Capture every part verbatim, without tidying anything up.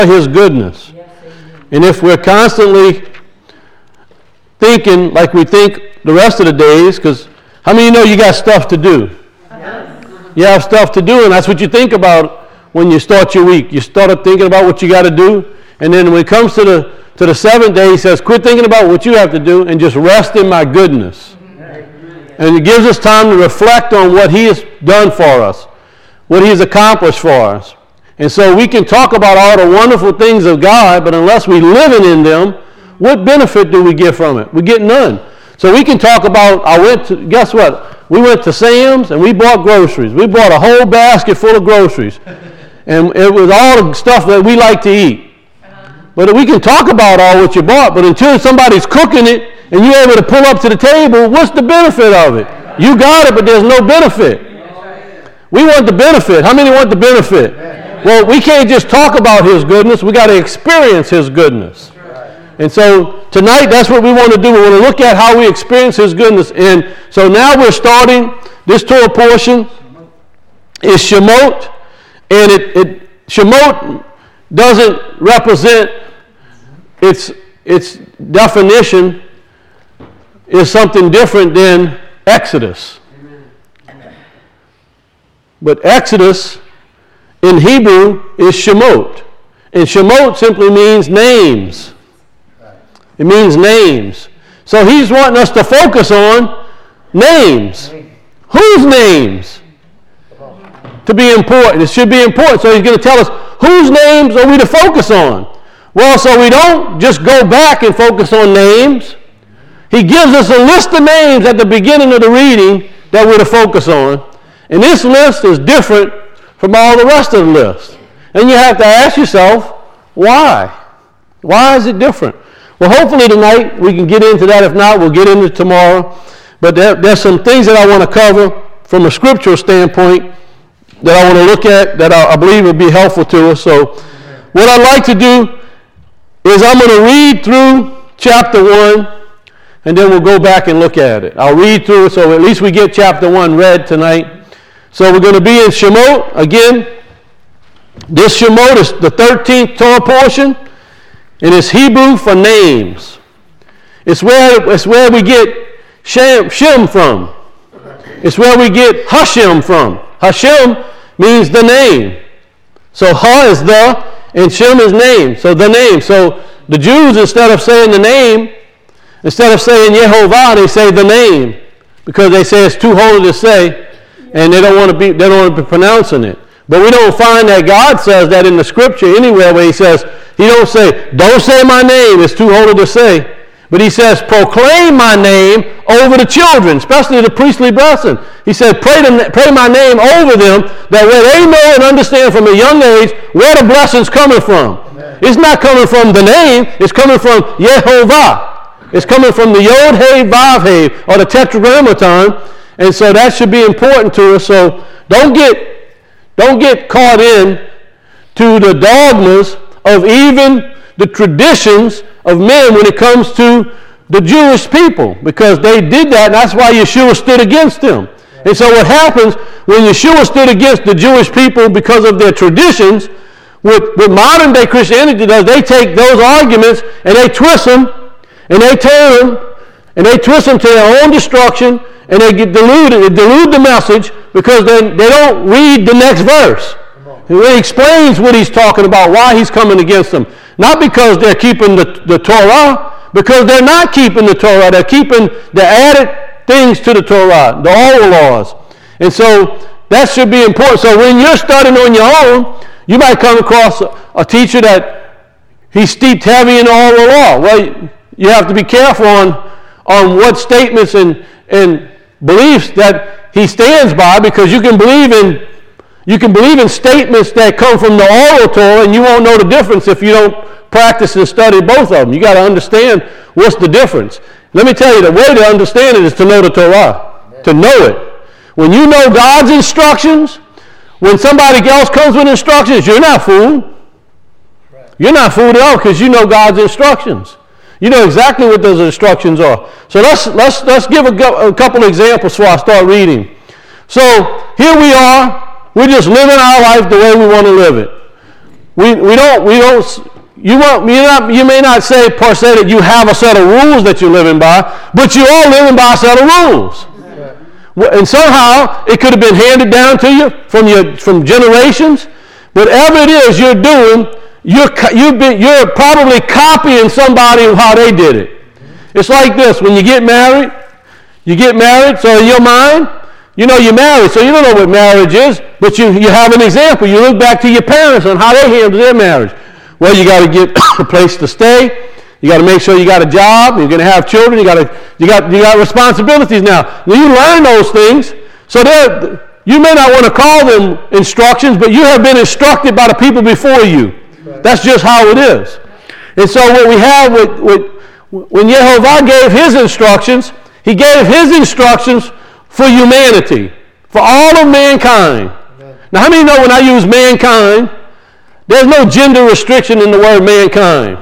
His goodness. And if we're constantly thinking like we think the rest of the days, because how many of you know you got stuff to do? Yes. You have stuff to do, and that's what you think about when you start your week. You start thinking about what you got to do, and then when it comes to the to the seventh day, he says, quit thinking about what you have to do and just rest in my goodness. Amen. And it gives us time to reflect on what he has done for us, what he has accomplished for us. And so we can talk about all the wonderful things of God, but unless we're living in them, what benefit do we get from it? We get none. So we can talk about, I went to, guess what? We went to Sam's and we bought groceries. We bought a whole basket full of groceries. And it was all the stuff that we like to eat. But we can talk about all what you bought, but until somebody's cooking it and you're able to pull up to the table, what's the benefit of it? You got it, but there's no benefit. We want the benefit. How many want the benefit? Well, we can't just talk about his goodness. We got to experience his goodness. And so tonight, that's what we want to do. We want to look at how we experience his goodness. And so now we're starting, this Torah portion is Shemot. And it, it Shemot doesn't represent, its its definition is something different than Exodus. Amen. But Exodus in Hebrew is Shemot. And Shemot simply means names. It means names. So he's wanting us to focus on names. Whose names? To be important. It should be important. So he's going to tell us, whose names are we to focus on? Well, so we don't just go back and focus on names. He gives us a list of names at the beginning of the reading that we're to focus on. And this list is different from all the rest of the list. And you have to ask yourself, why? Why is it different? Well, hopefully tonight we can get into that. If not, we'll get into it tomorrow. But there, there's some things that I want to cover from a scriptural standpoint that I want to look at that I, I believe would be helpful to us. So what I'd like to do is I'm going to read through chapter one, and then we'll go back and look at it. I'll read through it so at least we get chapter one read tonight. So we're going to be in Shemot. Again, this Shemot is the thirteenth Torah portion, and it's Hebrew for names. It's where, it's where we get Shem, Shem from. It's where we get Hashem from. Hashem means the name. So Ha is the, and Shem is name. So the name. So the Jews, instead of saying the name, instead of saying Yehovah, they say the name, because they say it's too holy to say, and they don't want to be, they don't want to be pronouncing it. But we don't find that God says that in the scripture anywhere where he says, he don't say, don't say my name, it's too holy to say. But he says, proclaim my name over the children, especially the priestly blessing. He said, pray, to, pray my name over them, that way they know and understand from a young age where the blessing's coming from. Amen. It's not coming from the name, it's coming from Yehovah. It's coming from the Yod He Vav He, or the Tetragrammaton. And so that should be important to us. So don't get, don't get caught in to the dogmas of even the traditions of men when it comes to the Jewish people, because they did that, and that's why Yeshua stood against them. Yeah. And so what happens when Yeshua stood against the Jewish people because of their traditions, what, what modern day Christianity does, they take those arguments and they twist them, and they turn them, and they twist them to their own destruction, and they get diluted, they dilute the message, because they, they don't read the next verse. He explains what he's talking about, why he's coming against them. Not because they're keeping the, the Torah, because they're not keeping the Torah. They're keeping the added things to the Torah, the oral laws. And so that should be important. So when you're studying on your own, you might come across a, a teacher that he's steeped heavy in oral law. Well, you have to be careful on, on what statements and, and beliefs that he stands by, because you can believe in You can believe in statements that come from the oral Torah, and you won't know the difference if you don't practice and study both of them. You got to understand what's the difference. Let me tell you, the way to understand it is to know the Torah, Amen. To know it. When you know God's instructions, when somebody else comes with instructions, you're not fooled. Right. You're not fooled at all, because you know God's instructions. You know exactly what those instructions are. So let's let's let's give a, a couple examples before I start reading. So here we are. We're just living our life the way we want to live it. we, we don't, we don't, you, won't, you, not, you may not say per se that you have a set of rules that you're living by, but you're all living by a set of rules. And somehow it could have been handed down to you from your from generations. Whatever it is you're doing, you're you've been, you're probably copying somebody of how they did it. It's like this: when you get married, you get married. So in your mind, you know you're married, so you don't know what marriage is, but you you have an example. You look back to your parents on how they handled their marriage. Well, you got to get a place to stay. You got to make sure you got a job. You're going to have children. You got to, you got, you got responsibilities now. Now you learn those things. So you may not want to call them instructions, but you have been instructed by the people before you. Right. That's just how it is. And so what we have with, with when Yehovah gave his instructions, he gave his instructions for humanity, for all of mankind. Right. Now, how many know when I use mankind, there's no gender restriction in the word mankind.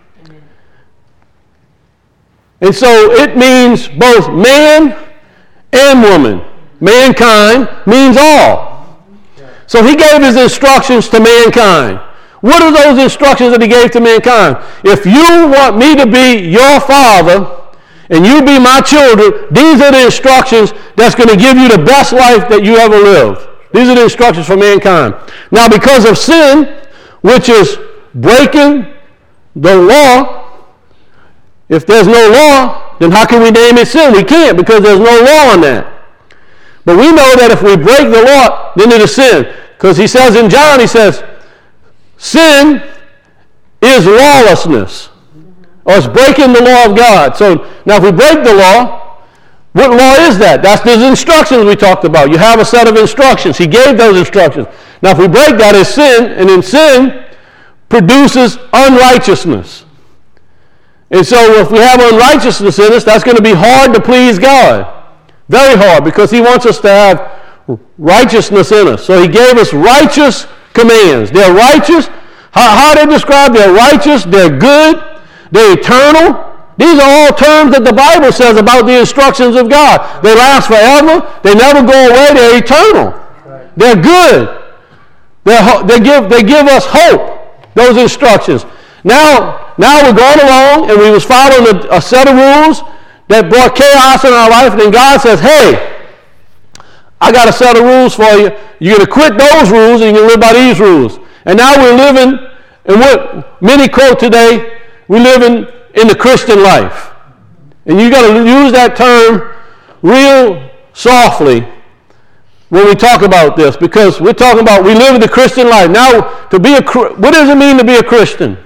And so it means both man and woman. Mankind means all. So he gave his instructions to mankind. What are those instructions that he gave to mankind? If you want me to be your father and you be my children, these are the instructions that's going to give you the best life that you ever lived. These are the instructions for mankind. Now, because of sin, which is breaking the law, if there's no law, then how can we name it sin? We can't, because there's no law on that. But we know that if we break the law, then it is sin. Because he says in John, he says, sin is lawlessness. Or it's breaking the law of God. So now if we break the law, what law is that? That's the instructions we talked about. You have a set of instructions. He gave those instructions. Now if we break that, it's sin, and then sin produces unrighteousness. And so if we have unrighteousness in us, that's going to be hard to please God. Very hard, because he wants us to have righteousness in us. So he gave us righteous commands. They're righteous. How, how they describe they're righteous, they're good, they're eternal. These are all terms that the Bible says about the instructions of God. They last forever. They never go away. They're eternal. Right. They're good. They're, they, give, they give us hope, those instructions. Now, now we're going along, and we was following a, a set of rules that brought chaos in our life, and then God says, hey, I got a set of rules for you. You're going to quit those rules, and you're going to live by these rules. And now we're living, and what many quote today, we're living in the Christian life. And you got to use that term real softly when we talk about this, because we're talking about we live in the Christian life. Now, to be a what does it mean to be a Christian?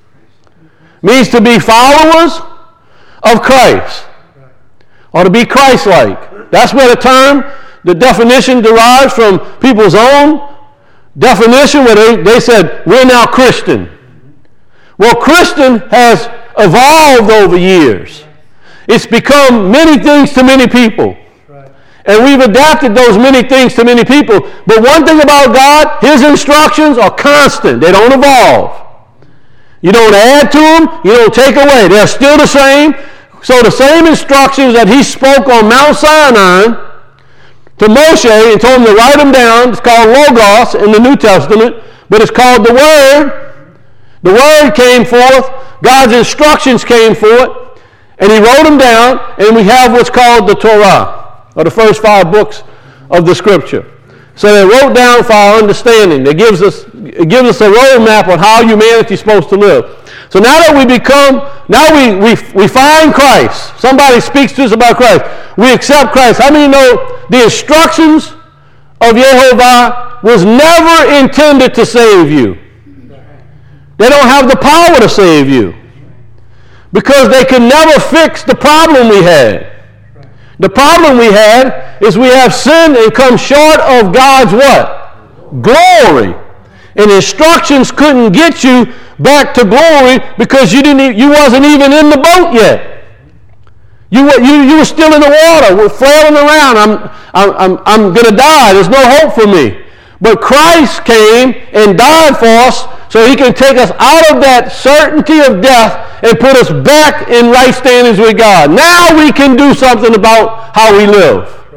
It means to be followers of Christ, or to be Christ-like. That's where the term, the definition derives from people's own definition, where they, they said, we're now Christian. Well, Christian has evolved over years. It's become many things to many people. And we've adapted those many things to many people. But one thing about God, his instructions are constant. They don't evolve. You don't add to them. You don't take away. They're still the same. So the same instructions that he spoke on Mount Sinai to Moshe and told him to write them down, it's called Logos in the New Testament, but it's called the Word. The Word came forth. God's instructions came forth. And he wrote them down, and we have what's called the Torah, or the first five books of the Scripture. So they wrote down for our understanding. It gives us, it gives us a roadmap on how humanity is supposed to live. So now that we become, now we, we, we find Christ. Somebody speaks to us about Christ. We accept Christ. How many know the instructions of Yehovah was never intended to save you? They don't have the power to save you, because they could never fix the problem we had. The problem we had is we have sinned and come short of God's what? Glory. And instructions couldn't get you back to glory because you didn't. You wasn't even in the boat yet. You were you, you were still in the water. We're flailing around. I'm I'm I'm, I'm going to die. There's no hope for me. But Christ came and died for us, so he can take us out of that certainty of death and put us back in right standings with God. Now we can do something about how we live. Right.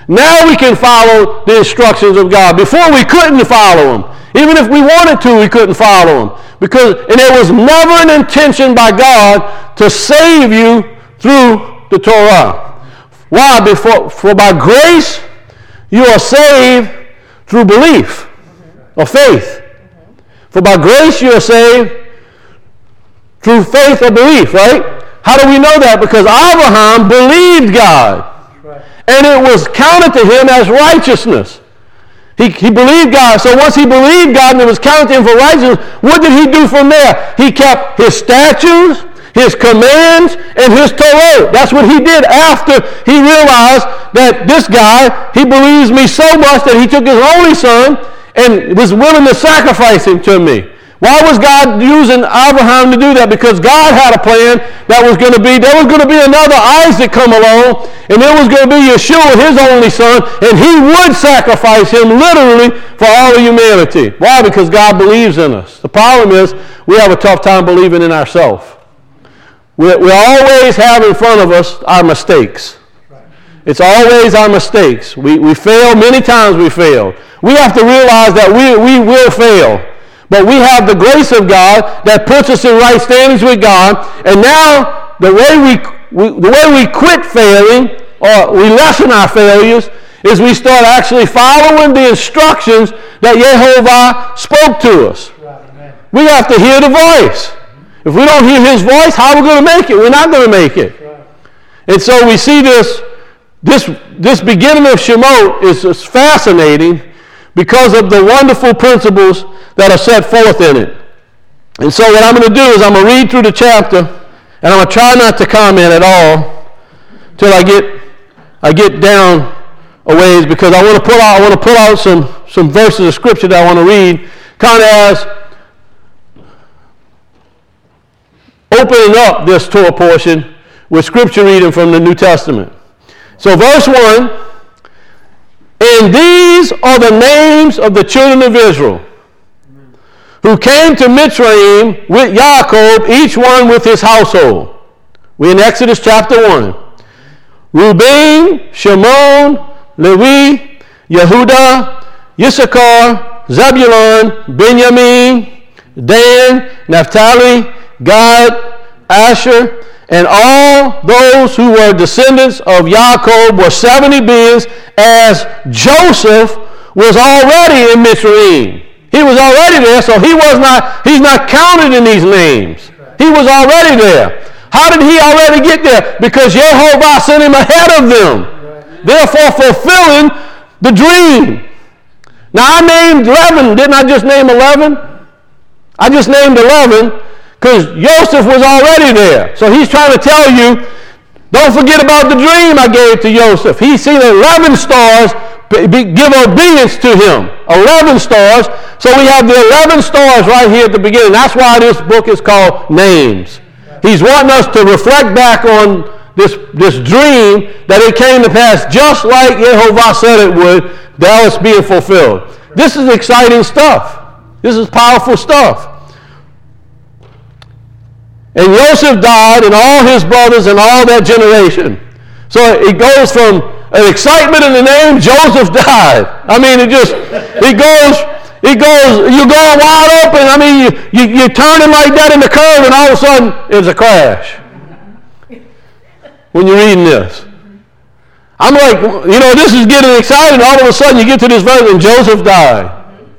Now we can follow the instructions of God. Before we couldn't follow them. Even if we wanted to, we couldn't follow them. Because, and there was never an intention by God to save you through the Torah. Why? Before, for by grace you are saved through belief or faith. For by grace you are saved through faith or belief, right? How do we know that? Because Abraham believed God. And it was counted to him as righteousness. He, he believed God. So once he believed God and it was counted to him for righteousness, what did he do from there? He kept his statutes, his commands, and his Torah. That's what he did after he realized that this guy, he believes me so much that he took his only son and was willing to sacrifice him to me. Why was God using Abraham to do that? Because God had a plan that was going to be, there was going to be another Isaac come along, and there was going to be Yeshua, his only son, and he would sacrifice him literally for all of humanity. Why? Because God believes in us. The problem is we have a tough time believing in ourselves. We we always have in front of us our mistakes. It's always our mistakes. We, we fail. Many times we fail. We have to realize that we, we will fail. But we have the grace of God that puts us in right standings with God. And now the way we, we the way we quit failing, or we lessen our failures, is we start actually following the instructions that Yehovah spoke to us. Right. We have to hear the voice. If we don't hear his voice, how are we going to make it? We're not going to make it. Right. And so we see this, this, this beginning of Shemot is, is fascinating because of the wonderful principles that are set forth in it. And so what I'm going to do is I'm going to read through the chapter, and I'm going to try not to comment at all till I get I get down a ways, because I want to pull out I want to pull out some some verses of scripture that I want to read, kind of as opening up this Torah portion with scripture reading from the New Testament. So verse one, and these are the names of the children of Israel who came to Mitzrayim with Yaakov, each one with his household. We're in Exodus chapter one. Reuben, Shimon, Levi, Yehuda, Issachar, Zebulun, Benjamin, Dan, Naphtali, Gad, Asher, and all those who were descendants of Yaakov were seventy beings, as Joseph was already in Mitzrayim. He was already there, so he was not, he's not counted in these names. He was already there. How did he already get there? Because Yehovah sent him ahead of them, therefore fulfilling the dream. Now I named eleven, didn't I just name eleven? I just named eleven because Joseph was already there. So he's trying to tell you, don't forget about the dream I gave to Joseph. He's seen eleven stars give obedience to him. eleven stars. So we have the eleven stars right here at the beginning. That's why this book is called Names. He's wanting us to reflect back on this, this dream that it came to pass just like Yehovah said it would, that was being fulfilled. This is exciting stuff. This is powerful stuff. And Joseph died, and all his brothers and all that generation. So it goes from an excitement in the name, Joseph died. I mean, it just, it goes, it goes, you're going wide open. I mean, you, you, you're turning like that in the curve, and all of a sudden, it's a crash. When you're reading this. I'm like, you know, this is getting exciting. All of a sudden, you get to this verse, and Joseph died.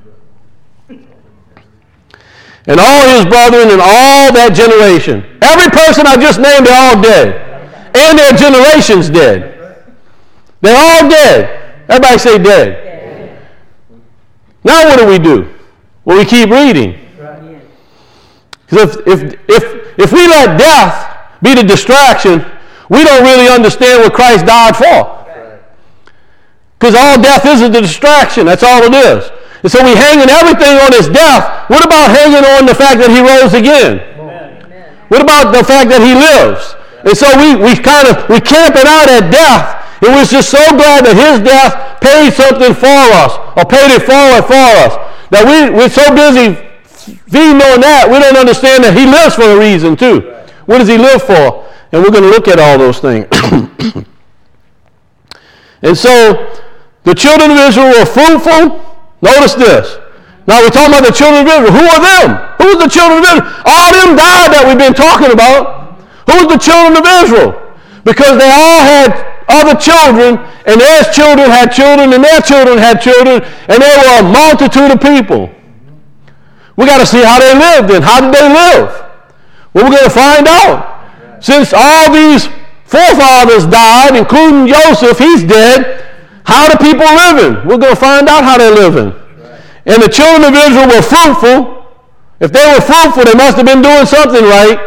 And all his brethren and all that generation. Every person I just named, they're all dead. And their generations dead. They're all dead. Everybody say dead. dead. Now what do we do? Well, we keep reading. Because if, if, if, if we let death be the distraction, we don't really understand what Christ died for. Because all death is a distraction. That's all it is. And so we hanging everything on his death. What about hanging on the fact that he rose again? Amen. What about the fact that he lives? And so we, we kind of, we camping out at death. And we're just so glad that his death paid something for us, or paid it forward for us. That we, we're so busy feeding on that, we don't understand that he lives for a reason too. What does he live for? And we're going to look at all those things. And so, The children of Israel were fruitful. Notice this. Now we're talking about the children of Israel. Who are them? Who's the children of Israel? All them died that we've been talking about. Who's the children of Israel? Because they all had other children, and their children had children, and their children had children, and there were a multitude of people. We got to see how they lived and how did they live? Well, we're going to find out. Since all these forefathers died, including Joseph, he's dead, how do people living? We're going to find out how they're living. And the children of Israel were fruitful. If they were fruitful, they must have been doing something right.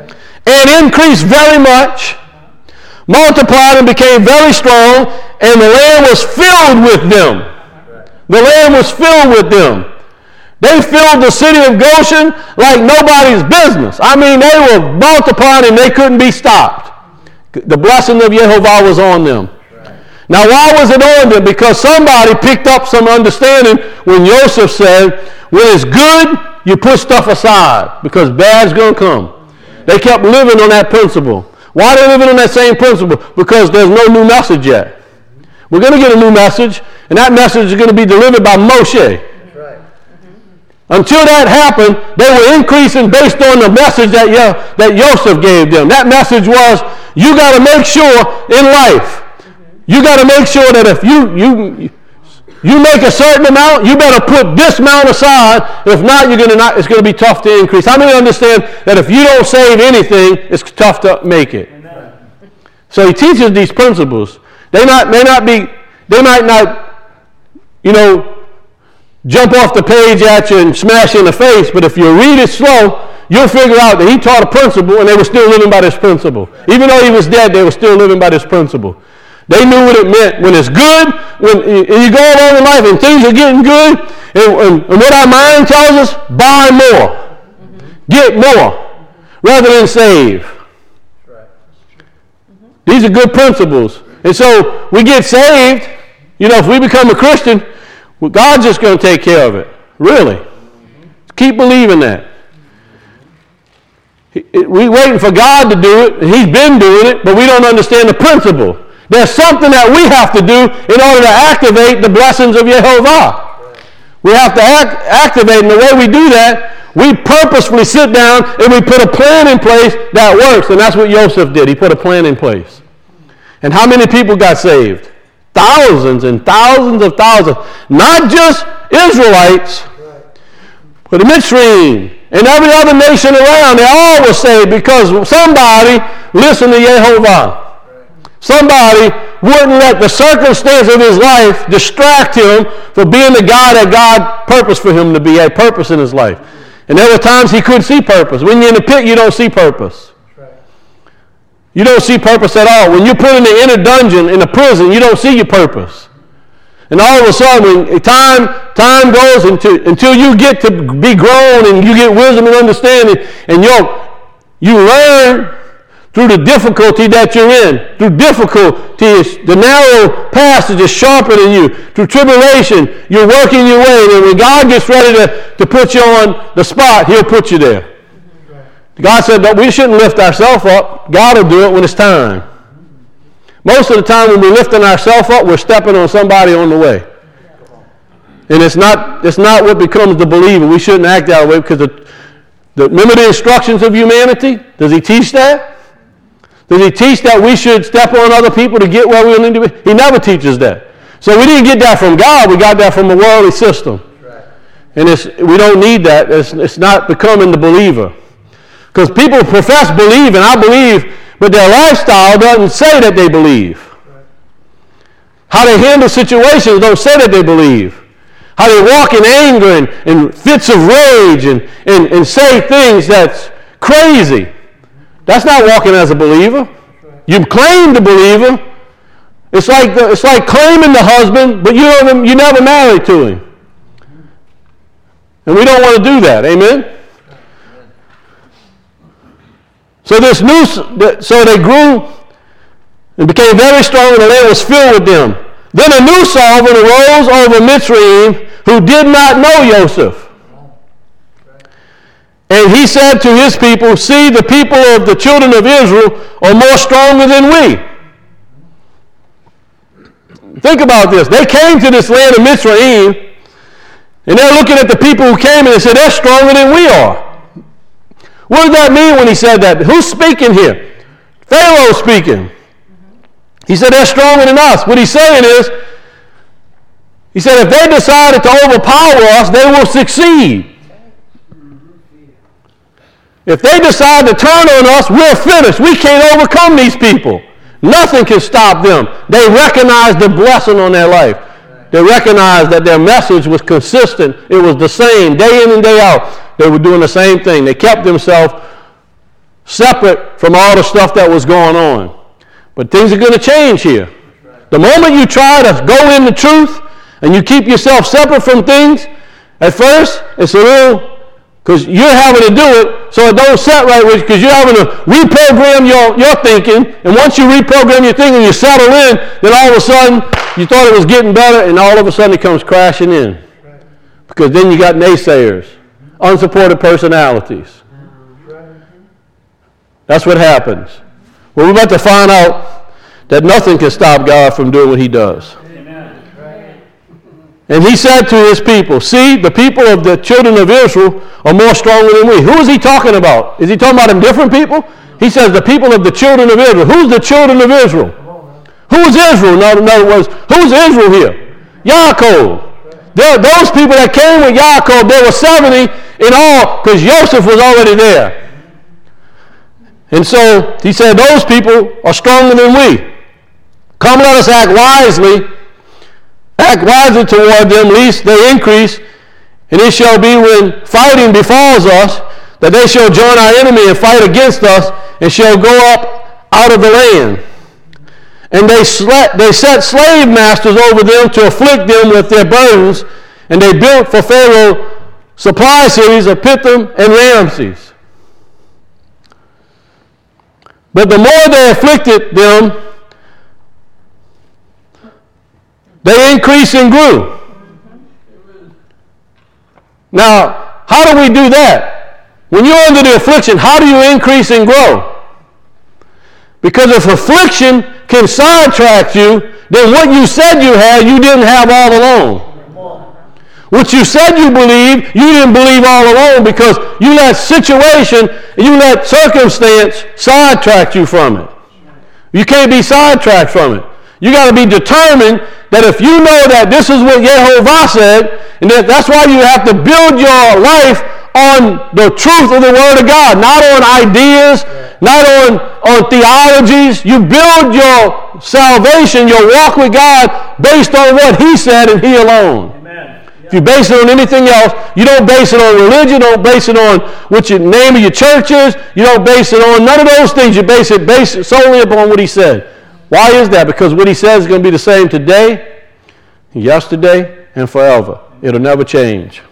And increased very much, multiplied and became very strong, and the land was filled with them. The land was filled with them. They filled the city of Goshen like nobody's business. I mean, they were multiplying and they couldn't be stopped. The blessing of Jehovah was on them. Now, why was it on them? Because somebody picked up some understanding when Joseph said, when it's good, you put stuff aside because bad's going to come. They kept living on that principle. Why are they living on that same principle? Because there's no new message yet. We're going to get a new message, and that message is going to be delivered by Moshe. That's right. Mm-hmm. Until that happened, they were increasing based on the message that, Yo- that Joseph gave them. That message was, you got to make sure in life, you got to make sure that if you, you, you make a certain amount, you better put this amount aside. If not, you're gonna not, it's going to be tough to increase. How many understand that if you don't save anything, it's tough to make it? Amen. So he teaches these principles. They not, may not be, they might not, you know, jump off the page at you and smash you in the face, but if you read it slow, you'll figure out that he taught a principle and they were still living by this principle. Even though he was dead, they were still living by this principle. They knew what it meant. When it's good, when you go along in life and things are getting good, and, and, and what our mind tells us, buy more. Mm-hmm. Get more, rather than save. Right. Mm-hmm. These are good principles. And so we get saved, you know, if we become a Christian, well, God's just going to take care of it. Really. Mm-hmm. Keep believing that. We're waiting for God to do it, and he's been doing it, but we don't understand the principle. There's something that we have to do in order to activate the blessings of Jehovah. We have to act, activate, and the way we do that, we purposefully sit down and we put a plan in place that works, and that's what Joseph did. He put a plan in place. And how many people got saved? Thousands and thousands of thousands. Not just Israelites, but the Mitzrayim and every other nation around. They all were saved because somebody listened to Jehovah. Somebody wouldn't let the circumstance of his life distract him from being the guy that God purposed for him to be, had purpose in his life. And there were times he couldn't see purpose. When you're in the pit, you don't see purpose. You don't see purpose at all. When you're put in the inner dungeon, in a prison, you don't see your purpose. And all of a sudden, when time, time goes until, until you get to be grown and you get wisdom and understanding, and you're, you learn through the difficulty that you're in. Through difficulties, the narrow passage is sharpening you. Through tribulation, you're working your way. And when God gets ready to, to put you on the spot, he'll put you there. God said that we shouldn't lift ourselves up. God will do it when it's time. Most of the time when we're lifting ourselves up, we're stepping on somebody on the way. And it's not, it's not what becomes the believer. We shouldn't act that way because the, the, remember the instructions of humanity? Does he teach that? Does he teach that we should step on other people to get where we need to be? He never teaches that. So we didn't get that from God. We got that from a worldly system. Right. And it's, we don't need that. It's, it's not becoming the believer. Because people profess believe, and I believe, but their lifestyle doesn't say that they believe. Right. How they handle situations don't say that they believe. How they walk in anger and, and fits of rage and, and, and say things that's crazy. That's not walking as a believer. You claim the believer. It's like the, it's like claiming the husband, but you never, you never married to him. And we don't want to do that. Amen? So this new, so they grew and became very strong, and the land was filled with them. Then a new sovereign arose over Mitzrayim who did not know Joseph. And he said to his people, see, the people of the children of Israel are more stronger than we. think about this. They came to this land of Mitzrayim, and they're looking at the people who came and they said, they're stronger than we are. What does that mean when he said that? Who's speaking here? Pharaoh speaking. He said they're stronger than us. What he's saying is, he said if they decided to overpower us, they will succeed. If they decide to turn on us, we're finished. We can't overcome these people. Nothing can stop them. They recognize the blessing on their life. They recognized that their message was consistent. It was the same day in and day out. They were doing the same thing. They kept themselves separate from all the stuff that was going on. But things are going to change here. The moment you try to go in the truth and you keep yourself separate from things, at first it's a little, because you're having to do it, so it don't set right with you, because you're having to reprogram your, your thinking, and once you reprogram your thinking, you settle in, then all of a sudden, you thought it was getting better, and all of a sudden it comes crashing in. Because then you got naysayers, unsupported personalities. That's what happens. Well, we're about to find out that nothing can stop God from doing what he does. And he said to his people, see, the people of the children of Israel are more stronger than we. Who is he talking about? Is he talking about them different people? He says the people of the children of Israel. Who's the children of Israel? Who is Israel? No, in other words, who's Israel here? Yaakov. There, those people that came with Yaakov, there were seventy in all, because Joseph was already there. And so he said, those people are stronger than we. Come, let us act wisely. Act wisely toward them, lest they increase. And it shall be when fighting befalls us, that they shall join our enemy and fight against us, and shall go up out of the land. And they, sle- they set slave masters over them to afflict them with their burdens, and they built for Pharaoh supply cities of Pithom and Ramses. But the more they afflicted them, they increased and grew. Now, how do we do that? When you're under the affliction, how do you increase and grow? Because if affliction can sidetrack you, then what you said you had, you didn't have all along. What you said you believed, you didn't believe all along, because you let situation, you let circumstance sidetrack you from it. You can't be sidetracked from it. You got to be determined that if you know that this is what Yehovah said, and that that's why you have to build your life on the truth of the Word of God, not on ideas, not on, on theologies. You build your salvation, your walk with God, based on what he said and he alone. If you base it on anything else, you don't base it on religion, you don't base it on what your name of your church is, you don't base it on none of those things. You base it, base it solely upon what he said. Why is that? Because what he says is going to be the same today, yesterday, and forever. It'll never change.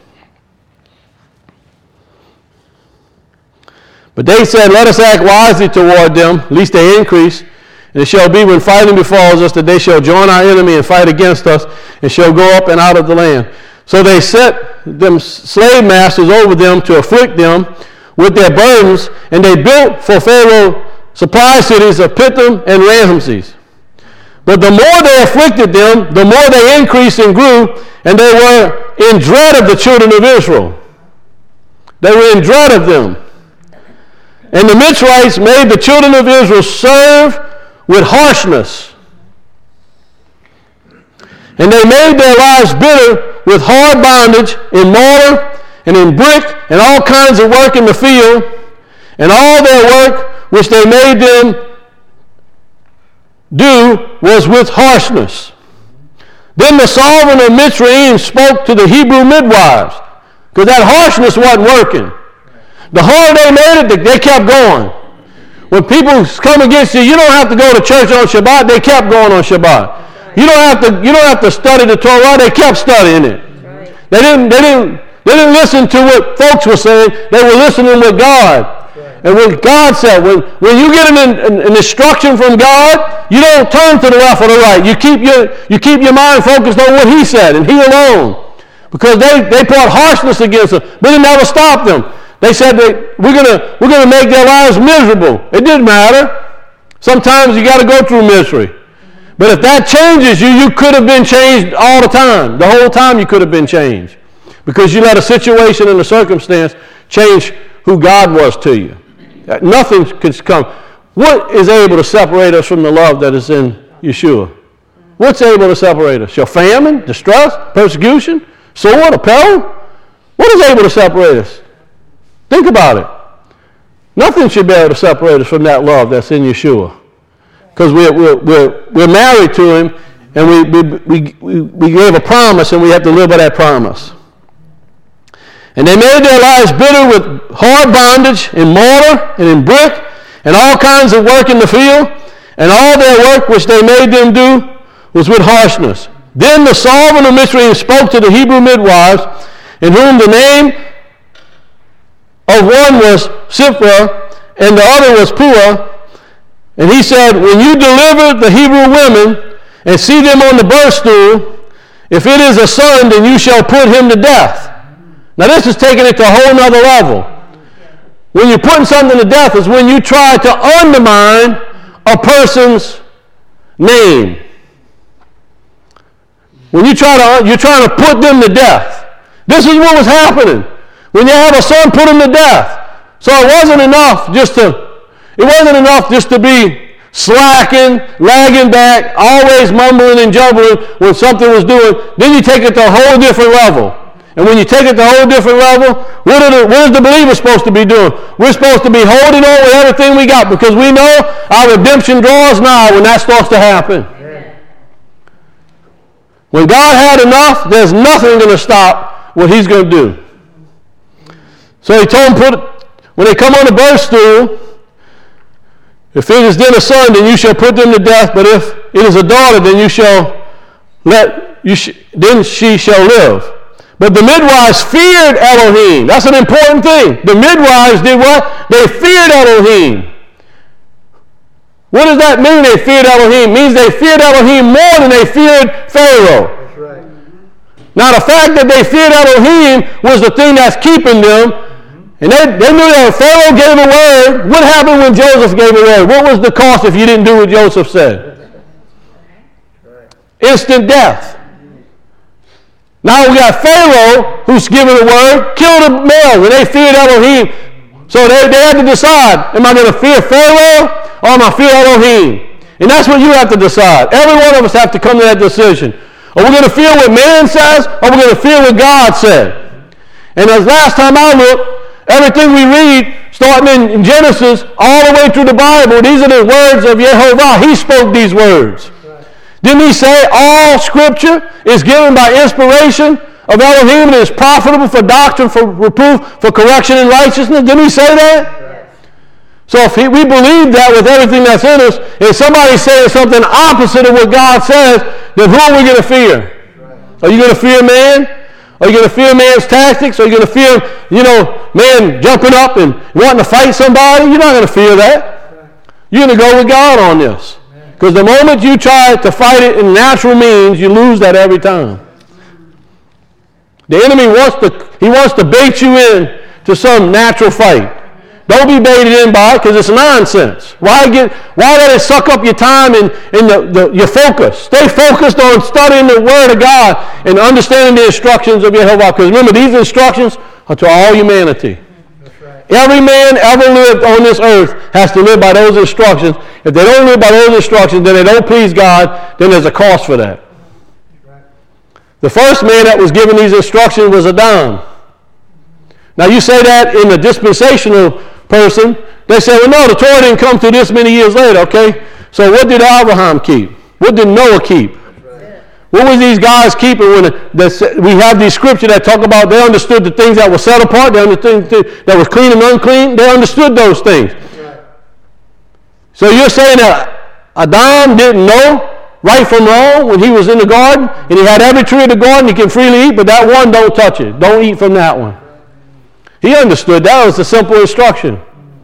But they said, let us act wisely toward them, lest they increase. And it shall be when fighting befalls us that they shall join our enemy and fight against us, and shall go up and out of the land. So they set them slave masters over them to afflict them with their burdens, and they built for Pharaoh supply cities of Pithom and Ramses. But the more they afflicted them, the more they increased and grew, and they were in dread of the children of Israel. They were in dread of them. And the Mitzrites made the children of Israel serve with harshness. And they made their lives bitter with hard bondage in mortar and in brick and all kinds of work in the field, and all their work which they made them do was with harshness. Then the sovereign of Mitzrayim spoke to the Hebrew midwives, because that harshness wasn't working. The harder they made it, they kept going. When people come against you, you don't have to go to church on Shabbat. They kept going on Shabbat. You don't have to. You don't have to study the Torah. They kept studying it. They didn't. They didn't. They didn't listen to what folks were saying. They were listening with God. And when God said, when, when you get an, an, an instruction from God, you don't turn to the left or the right. You keep your you keep your mind focused on what He said and He alone, because they they brought harshness against them, but it never stopped them. They said that we're gonna we're gonna make their lives miserable. It didn't matter. Sometimes you got to go through misery. But if that changes you, you could have been changed all the time. The whole time you could have been changed. Because you let a situation and a circumstance change who God was to you. Nothing can come. What is able to separate us from the love that is in Yeshua? What's able to separate us? Shall famine, distress, persecution, sword, or peril? What is able to separate us? Think about it. Nothing should be able to separate us from that love that's in Yeshua. Because we're, we're, we're, we're married to him, and we, we, we, we gave a promise, and we have to live by that promise. And they made their lives bitter with hard bondage in mortar and in brick and all kinds of work in the field. And all their work which they made them do was with harshness. Then the sovereign of Mitzrayim spoke to the Hebrew midwives, in whom the name of one was Shiphrah and the other was Puah. And he said, when you deliver the Hebrew women and see them on the birth stool, if it is a son, then you shall put him to death. Now this is taking it to a whole nother level. When you're putting something to death is when you try to undermine a person's name. When you try to, you're trying to put them to death. This is what was happening. When you have a son, put him to death. So it wasn't enough just to, it wasn't enough just to be slacking, lagging back, always mumbling and jumbling when something was doing. Then you take it to a whole different level. And when you take it to a whole different level, what, are the, what is the believer supposed to be doing? We're supposed to be holding on with everything we got because we know our redemption draws nigh when that starts to happen. Amen. When God had enough, there's nothing going to stop what he's going to do. So he told them, put, when they come on the birth stool, if it is then a son, then you shall put them to death. But if it is a daughter, then you shall let, you sh- then she shall live. But the midwives feared Elohim. That's an important thing. The midwives did what? They feared Elohim. What does that mean, they feared Elohim? It means they feared Elohim more than they feared Pharaoh. That's right. Now, the fact that they feared Elohim was the thing that's keeping them. And they, they knew that if Pharaoh gave a word, what happened when Joseph gave a word? What was the cost if you didn't do what Joseph said? Instant death. Now we got Pharaoh who's giving a word, killed a male when they feared Elohim. So they, they had to decide, am I going to fear Pharaoh or am I fear Elohim? And that's what you have to decide. Every one of us have to come to that decision. Are we going to fear what man says or are we going to fear what God said? And as last time I looked, everything we read, starting in, in Genesis, all the way through the Bible, these are the words of Yehovah. He spoke these words. Didn't he say all Scripture is given by inspiration of Elohim and is profitable for doctrine, for reproof, for correction and righteousness? Didn't he say that? Yes. So if he, we believe that with everything that's in us, if somebody's saying something opposite of what God says, then who are we going to fear? Right. Are you going to fear man? Are you going to fear man's tactics? Are you going to fear, you know, man jumping up and wanting to fight somebody? You're not going to fear that. Right. You're going to go with God on this. Because the moment you try to fight it in natural means, you lose that every time. The enemy wants to, he wants to bait you in to some natural fight. Don't be baited in by it because it's nonsense. Why get? Why let it suck up your time and, and the, the, your focus? Stay focused on studying the Word of God and understanding the instructions of Yehovah. Because remember, these instructions are to all humanity. Every man ever lived on this earth has to live by those instructions. If they don't live by those instructions, then they don't please God, then there's a cost for that. The first man that was given these instructions was Adam. Now you say that in a dispensational person, they say, well no, the Torah didn't come to this many years later, okay? So what did Abraham keep? What did Noah keep? What was these guys keeping when the, the, we have these scriptures that talk about they understood the things that were set apart, they understood that was clean and unclean, they understood those things. Right. So you're saying that Adam didn't know right from wrong when he was in the garden, and he had every tree of the garden he can freely eat, but that one, don't touch it. Don't eat from that one. He understood that. It was a simple instruction.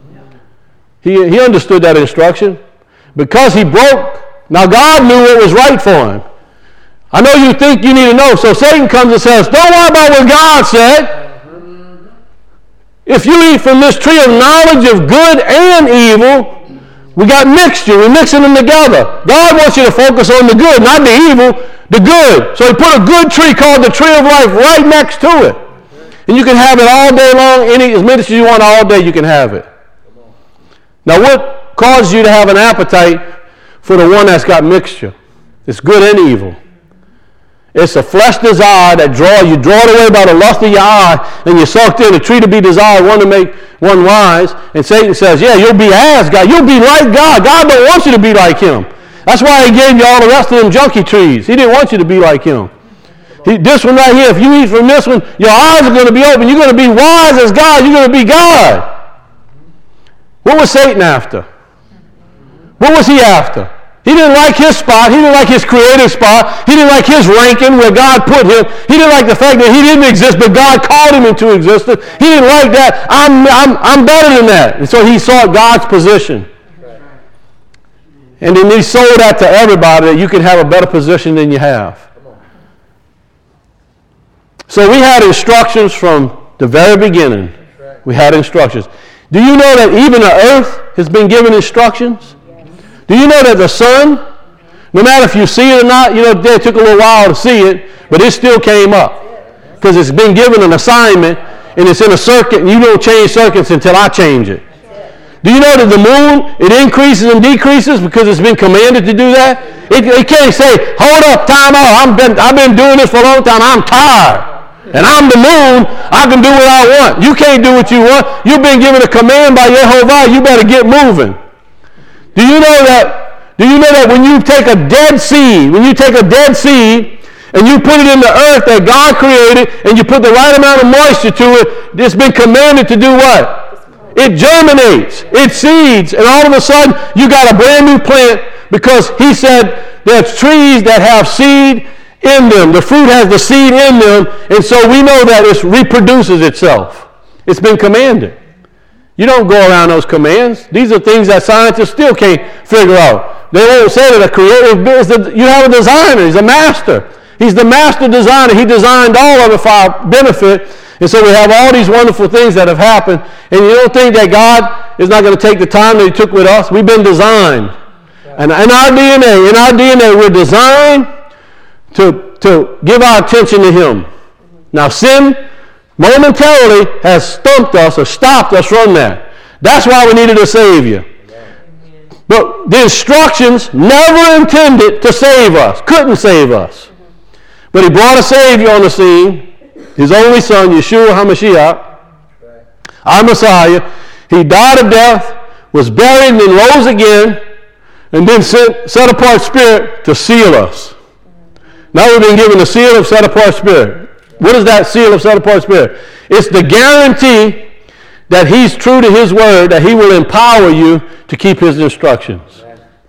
He, he understood that instruction because he broke. Now God knew what was right for him. I know you think you need to know. So Satan comes and says, don't worry about what God said. If you eat from this tree of knowledge of good and evil, We got mixture. We're mixing them together. God wants you to focus on the good, not the evil, the good. So he put a good tree called the tree of life right next to it. And you can have it all day long, any, as many as you want all day, you can have it. Now what causes you to have an appetite for the one that's got mixture? It's good and evil. It's a flesh desire that draw you, draw it away by the lust of your eye, and you're sucked in, a tree to be desired, one to make one wise. And Satan says, yeah, you'll be as God. You'll be like God. God don't want you to be like him. That's why he gave you all the rest of them junkie trees. He didn't want you to be like him. He, this one right here, if you eat from this one, your eyes are going to be open. You're going to be wise as God. You're going to be God. What was Satan after? What was he after? He didn't like his spot. He didn't like his creative spot. He didn't like his ranking where God put him. He didn't like the fact that he didn't exist, but God called him into existence. He didn't like that. I'm, I'm, I'm better than that. And so he sought God's position. And then he sold that to everybody, that you can have a better position than you have. So we had instructions from the very beginning. We had instructions. Do you know that even the earth has been given instructions? Do you know that the sun, no matter if you see it or not, you know, it took a little while to see it, but it still came up. Because it's been given an assignment, and it's in a circuit, and you don't change circuits until I change it. Do you know that the moon, it increases and decreases because it's been commanded to do that? It, it can't say, hold up, time out, I'm been, I've been doing this for a long time, I'm tired. And I'm the moon, I can do what I want. You can't do what you want. You've been given a command by Yehovah, you better get moving. Do you know that, do you know that when you take a dead seed, when you take a dead seed and you put it in the earth that God created and you put the right amount of moisture to it, it's been commanded to do what? It germinates, it seeds, and all of a sudden you got a brand new plant because he said there's trees that have seed in them. The fruit has the seed in them, and so we know that it reproduces itself. It's been commanded. You don't go around those commands. These are things that scientists still can't figure out. They won't say that a creative business, you have a designer, he's a master. He's the master designer. He designed all of it for our benefit. And so we have all these wonderful things that have happened. And you don't think that God is not going to take the time that he took with us? We've been designed. And in our D N A, in our D N A, we're designed to, to give our attention to him. Now sin momentarily has stumped us or stopped us from that. That's why we needed a Savior. But the instructions never intended to save us, couldn't save us. But he brought a Savior on the scene, his only Son, Yeshua HaMashiach, our Messiah. He died of death, was buried, and then rose again, and then sent set-apart Spirit to seal us. Now we've been given the seal of set-apart Spirit. What is that seal of set-apart Spirit? It's the guarantee that he's true to his word, that he will empower you to keep his instructions.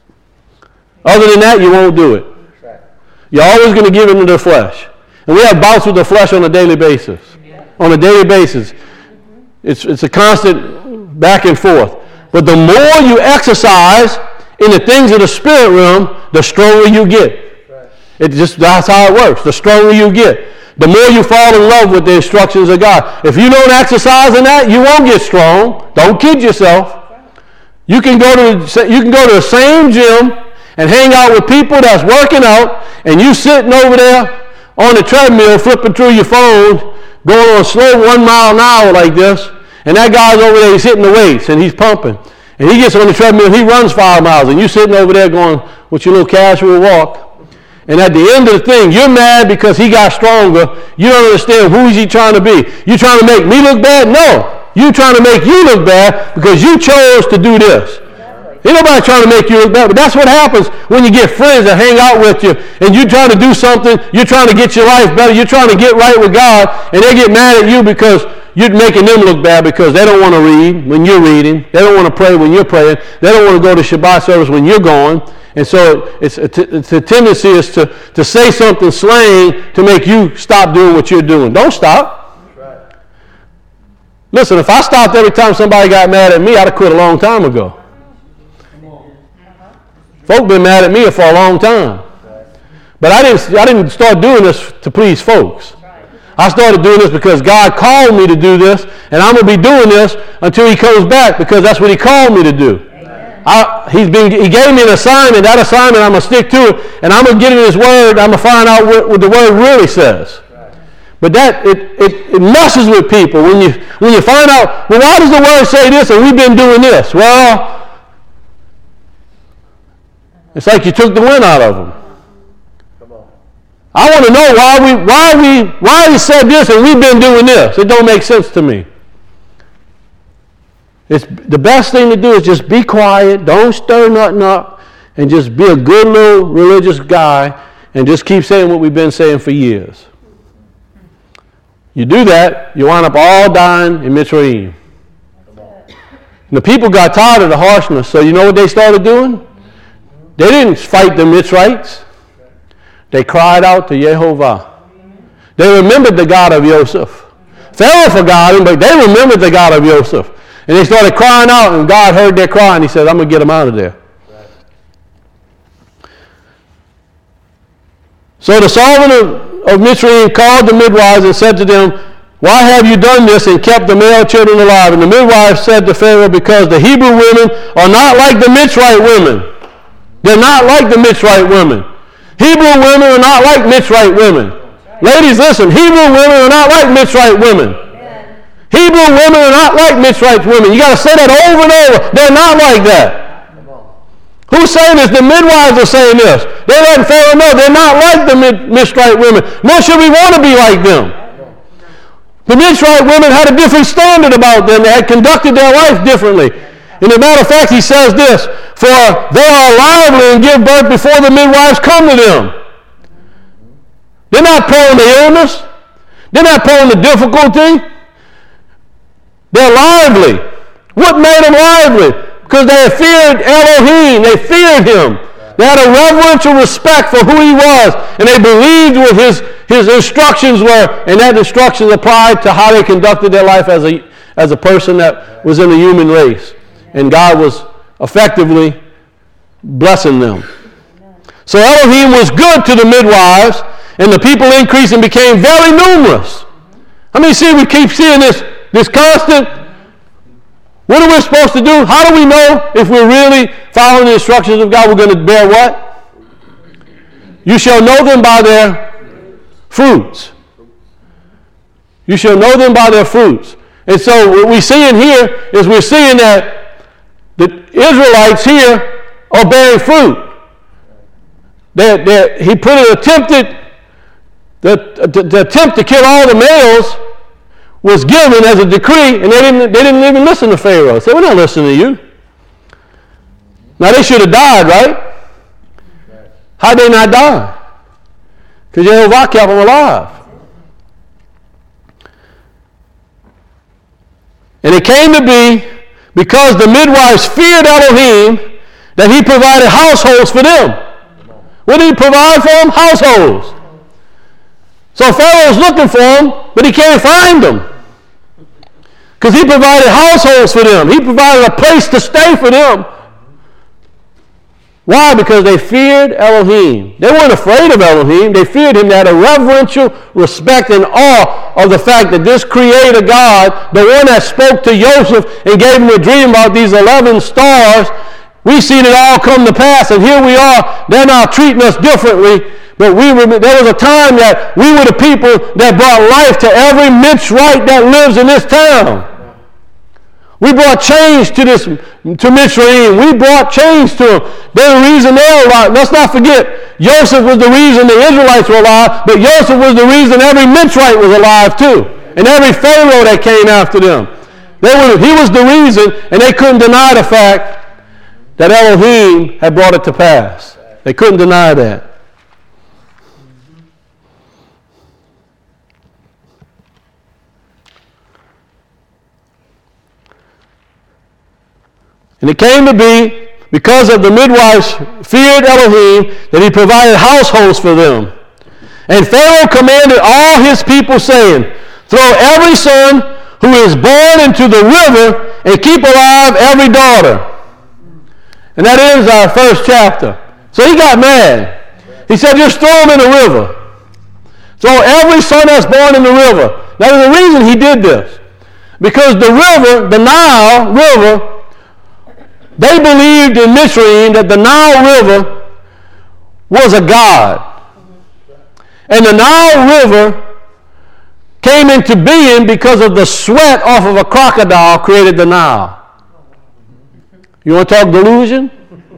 Other than that, you won't do it. You're always going to give into the flesh. And we have bouts with the flesh on a daily basis. On a daily basis. It's, it's a constant back and forth. But the more you exercise in the things of the spirit realm, the stronger you get. It just, that's how it works. The stronger you get. The more you fall in love with the instructions of God. If you don't exercise in that, you won't get strong. Don't kid yourself. You can go to you can go to the same gym and hang out with people that's working out, and you sitting over there on the treadmill flipping through your phone, going on slow one mile an hour like this, and that guy's over there, he's hitting the weights and he's pumping. And he gets on the treadmill, he runs five miles, and you sitting over there going with your little casual walk. And at the end of the thing, you're mad because he got stronger. You don't understand who is he trying to be. You trying to make me look bad? No. You trying to make you look bad because you chose to do this. Ain't nobody trying to make you look bad, but that's what happens when you get friends that hang out with you and you're trying to do something, you're trying to get your life better, you're trying to get right with God, and they get mad at you because you're making them look bad because they don't want to read when you're reading. They don't want to pray when you're praying. They don't want to go to Shabbat service when you're going. And so it's a, t- it's a tendency is to, to say something slang to make you stop doing what you're doing. Don't stop. Right. Listen, if I stopped every time somebody got mad at me, I'd have quit a long time ago. Folk been mad at me for a long time. But I didn't, I didn't start doing this to please folks. I started doing this because God called me to do this, and I'm going to be doing this until he comes back because that's what he called me to do. I, he's been, he gave me an assignment. That assignment, I'm going to stick to it, and I'm going to get in his word. I'm going to find out what, what the word really says. Right. But that, it, it, it messes with people when you, when you find out, well, why does the word say this and we've been doing this? Well, it's like you took the wind out of them. I want to know why we, why we, why he said this and we've been doing this. It don't make sense to me. It's the best thing to do is just be quiet, don't stir nothing up, and just be a good little religious guy and just keep saying what we've been saying for years. You do that, you wind up all dying in Mitzrayim. And the people got tired of the harshness, so you know what they started doing? They didn't fight the Mitzrites. They cried out to Yehovah. They remembered the God of Joseph. Pharaoh forgot him, but they remembered the God of Joseph. And they started crying out, and God heard their cry, and he said, I'm going to get them out of there. Right. So the sovereign of, of Mitzrayim called the midwives and said to them, why have you done this and kept the male children alive? And the midwives said to Pharaoh, because the Hebrew women are not like the Mitzrite women. They're not like the Mitzrite women. Hebrew women are not like Mitzrite women. Right. Ladies, listen, Hebrew women are not like Mitzrite women. Hebrew women are not like Mitzrite women. You got to say that over and over. They're not like that. Who's saying this? The midwives are saying this. They're letting Pharaoh know they're not like the Mitzrite women. Nor should we want to be like them. The Mitzrite women had a different standard about them. They had conducted their life differently. And as a matter of fact, he says this, for they are lively and give birth before the midwives come to them. They're not prone to illness. They're not prone to difficulty. They're lively. What made them lively? Because they had feared Elohim. They feared him. They had a reverential respect for who he was. And they believed what his, his instructions were. And that instructions applied to how they conducted their life as a, as a person that was in the human race. And God was effectively blessing them. So Elohim was good to the midwives. And the people increased and became very numerous. How many see we keep seeing this? This constant, what are we supposed to do? How do we know if we're really following the instructions of God? We're going to bear what? You shall know them by their fruits. You shall know them by their fruits. And so what we see in here is we're seeing that the Israelites here are bearing fruit. They're, they're, he put an attempted, the, the, the attempt to kill all the males was given as a decree, and they didn't, they didn't even listen to Pharaoh. They said, we're not listening to you. Now, they should have died, right? How'd they not die? Because Yehovah kept them alive. And it came to be, because the midwives feared Elohim, that he provided households for them. What did he provide for them? Households. So Pharaoh's looking for them, but he can't find them. Because he provided households for them. He provided a place to stay for them. Why? Because they feared Elohim. They weren't afraid of Elohim. They feared him. They had a reverential respect and awe of the fact that this creator God, the one that spoke to Joseph and gave him a dream about these eleven stars, we've seen it all come to pass, and here we are. They're now treating us differently. But we were, there was a time that we were the people that brought life to every Mitzrite that lives in this town. We brought change to this, to Mitzrayim. We brought change to them. They're the reason they're alive. Let's not forget, Joseph was the reason the Israelites were alive, but Joseph was the reason every Mitzrite was alive too. And every Pharaoh that came after them. They were, he was the reason, and they couldn't deny the fact that Elohim had brought it to pass. They couldn't deny that. And it came to be, because of the midwives feared Elohim, that he provided households for them. And Pharaoh commanded all his people, saying, throw every son who is born into the river, and keep alive every daughter. And that ends our first chapter. So he got mad. He said, just throw them in the river. Throw every son that's born in the river. Now there's a reason he did this. Because the river, the Nile River, they believed in Mitzrayim that the Nile River was a god. And the Nile River came into being because of the sweat off of a crocodile created the Nile. You want to talk delusion?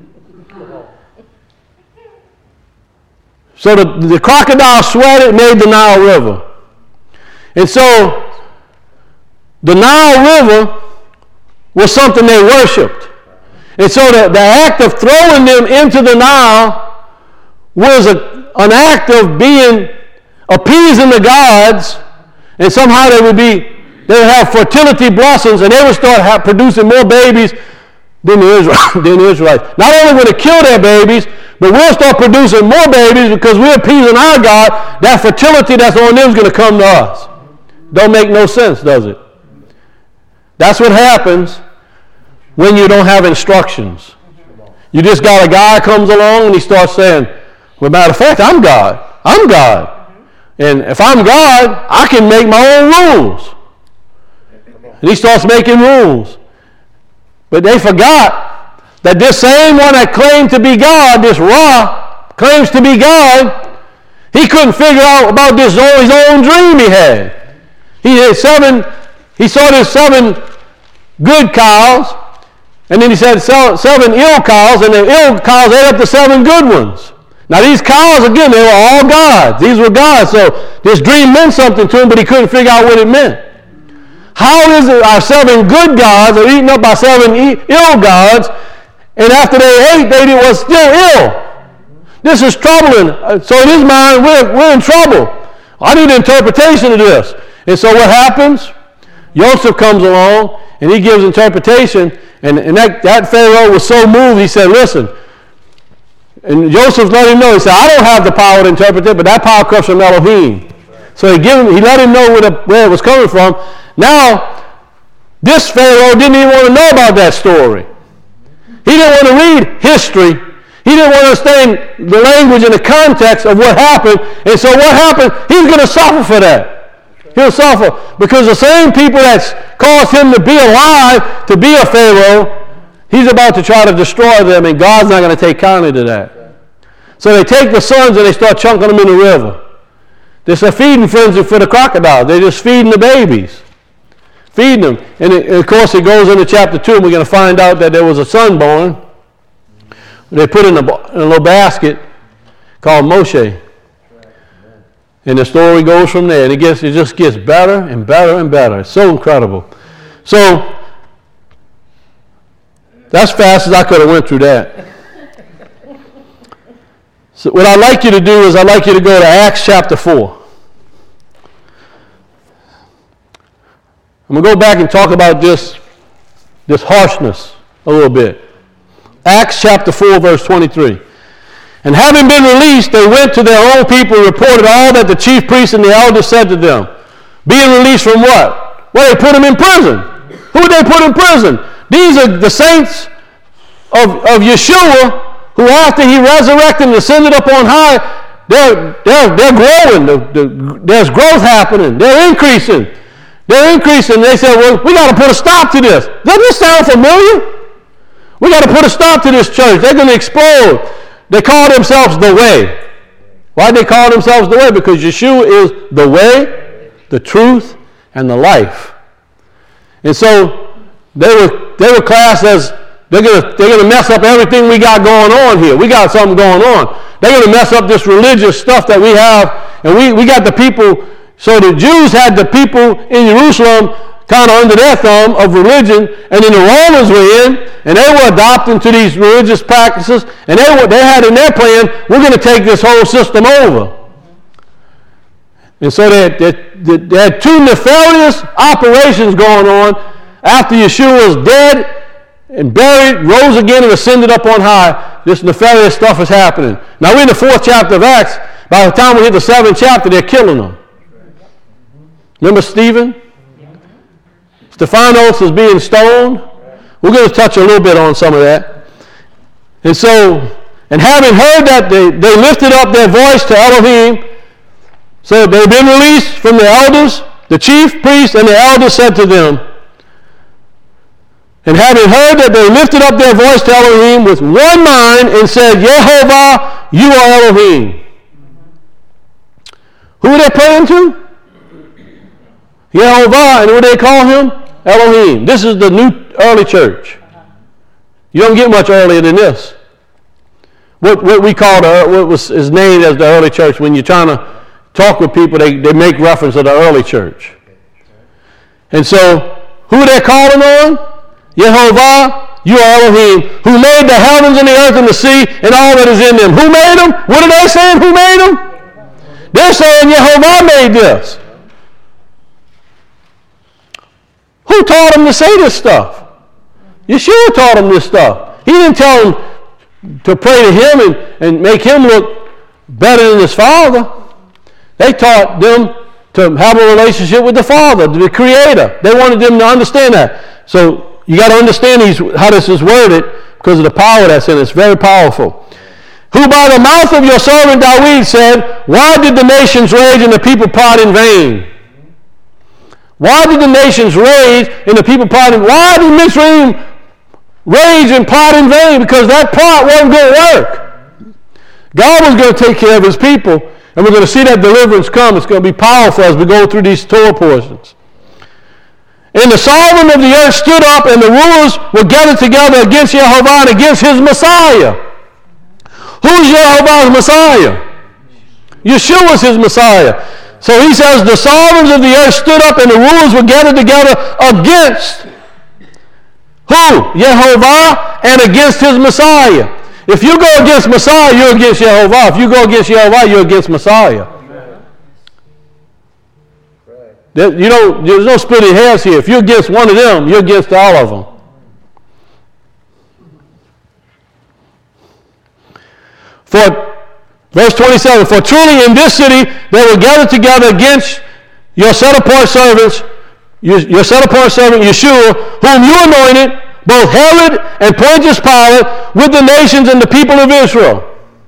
So the, the crocodile sweated, made the Nile River. And so the Nile River was something they worshipped. And so the, the act of throwing them into the Nile was a, an act of being, appeasing the gods, and somehow they would be, they would have fertility blossoms, and they would start have, producing more babies than the, Israel, than the Israelites. Not only would it kill their babies, but we'll start producing more babies because we're appeasing our God. That fertility that's on them is going to come to us. Don't make no sense, does it? That's what happens when you don't have instructions. You just got a guy comes along and he starts saying, well, matter of fact, I'm God. I'm God. And if I'm God, I can make my own rules. And he starts making rules. But they forgot that this same one that claimed to be God, this Ra, claims to be God, he couldn't figure out about this his own dream he had. He had seven, he saw these seven good cows, and then he said seven ill cows, and the ill cows ate up the seven good ones. Now these cows, again, they were all gods. These were gods, so this dream meant something to him, but he couldn't figure out what it meant. How is it our seven good gods are eaten up by seven ill gods, and after they ate, they were still ill? This is troubling. So in his mind, we're, we're in trouble. I need an interpretation of this. And so what happens? Joseph comes along, and he gives interpretation, and, and that, that Pharaoh was so moved, he said, listen, and Joseph let him know, he said, I don't have the power to interpret it, but that power comes from Elohim. So he, gave him, he let him know where, the, where it was coming from. Now, this Pharaoh didn't even want to know about that story. He didn't want to read history. He didn't want to understand the language and the context of what happened. And so what happened, he's going to suffer for that. He'll suffer because the same people that's caused him to be alive, to be a Pharaoh, he's about to try to destroy them, and God's not going to take kindly to that. So they take the sons and they start chunking them in the river. There's a feeding frenzy for the crocodiles. They're just feeding the babies. Feeding them. And, it, and of course it goes into chapter two, and we're going to find out that there was a son born. They put in a, in a little basket called Moshe. And the story goes from there. And it, gets, it just gets better and better and better. It's so incredible. So, that's fast as I could have went through that. So what I'd like you to do is I'd like you to go to Acts chapter four. I'm going to go back and talk about this, this harshness a little bit. Acts chapter four, verse twenty-three. And having been released, they went to their own people and reported all that the chief priests and the elders said to them. Being released from what? Well, they put them in prison. Who did they put in prison? These are the saints of, of Yeshua, who after he resurrected and ascended up on high, they're, they're, they're growing. The, the, there's growth happening. They're increasing. They're increasing. They said, well, we got to put a stop to this. Doesn't this sound familiar? We got to put a stop to this church. They're going to explode. They call themselves the Way. Why do they call themselves the Way? Because Yeshua is the way, the truth, and the life. And so they were they were classed as they're gonna they're gonna mess up everything we got going on here. We got something going on. They're gonna mess up this religious stuff that we have, and we, we got the people. So the Jews had the people in Jerusalem kind of under their thumb of religion, and then the Romans were in, and they were adopting to these religious practices, and they were, they had in their plan, we're going to take this whole system over. And so they, they, they had two nefarious operations going on after Yeshua was dead and buried, rose again, and ascended up on high. This nefarious stuff is happening. Now we're in the fourth chapter of Acts. By the time we hit the seventh chapter, they're killing them. Remember Stephen? Stephanos is being stoned. We're going to touch a little bit on some of that. And so, and having heard that, they, they lifted up their voice to Elohim. So they've been released from the elders. The chief priest and the elders said to them, And having heard that, they lifted up their voice to Elohim with one mind and said, Yehovah, you are Elohim. Who are they praying to? Yehovah, and what do they call him? Elohim. This is the new early church. You don't get much earlier than this. What, what we call the, what was is named as the early church, when you're trying to talk with people, they, they make reference to the early church. And so, who they're calling on? Yehovah, you are Elohim, who made the heavens and the earth and the sea and all that is in them. Who made them? What are they saying? Who made them? They're saying Yehovah made this. Who taught them to say this stuff? Yeshua taught them this stuff. He didn't tell them to pray to him and, and make him look better than his Father. They taught them to have a relationship with the Father, the Creator. They wanted them to understand that. So you got to understand these, how this is worded, because of the power that's in it. It's very powerful. Who by the mouth of your servant David said, why did the nations rage and the people plot in vain? Why did the nations rage and the people plot in vain? Why did Mitzrayim rage and plot in vain? Because that plot wasn't going to work. God was going to take care of his people, and we're going to see that deliverance come. It's going to be powerful as we go through these Torah portions. And the sovereign of the earth stood up, and the rulers were gathered together against Yehovah and against his Messiah. Who's Yehovah's Messiah? Yeshua is his Messiah. So he says, the sovereigns of the earth stood up, and the rulers were gathered together against who? Yehovah, and against his Messiah. If you go against Messiah, you're against Yehovah. If you go against Yehovah, you're against Messiah. There, you know, there's no splitting hairs here. If you're against one of them, you're against all of them. For verse twenty-seven, for truly in this city they were gathered together against your set-apart servants, your, your set-apart servant Yeshua, whom you anointed, both Herod and Pontius Pilate, with the nations and the people of Israel.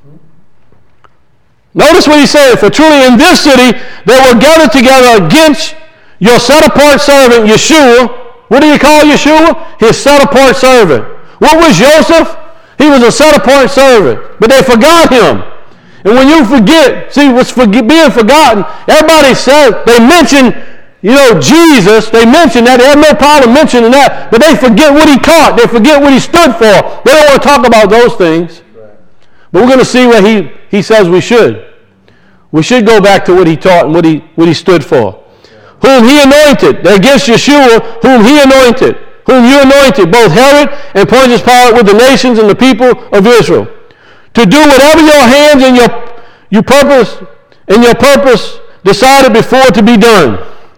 Notice what he said, for truly in this city they were gathered together against your set-apart servant Yeshua. What do you call Yeshua? His set-apart servant. What was Joseph? He was a set-apart servant, but they forgot him. And when you forget, see what's for, being forgotten, everybody says, they mention, you know, Jesus, they mention that, they have no problem mentioning that, but they forget what he taught, they forget what he stood for. They don't want to talk about those things. But we're going to see what he, he says we should. We should go back to what he taught and what he, what he stood for. Whom he anointed, they're against Yeshua, whom he anointed, whom you anointed, both Herod and Pontius Pilate, with the nations and the people of Israel, to do whatever your hands and your, your purpose and your purpose decided before to be done.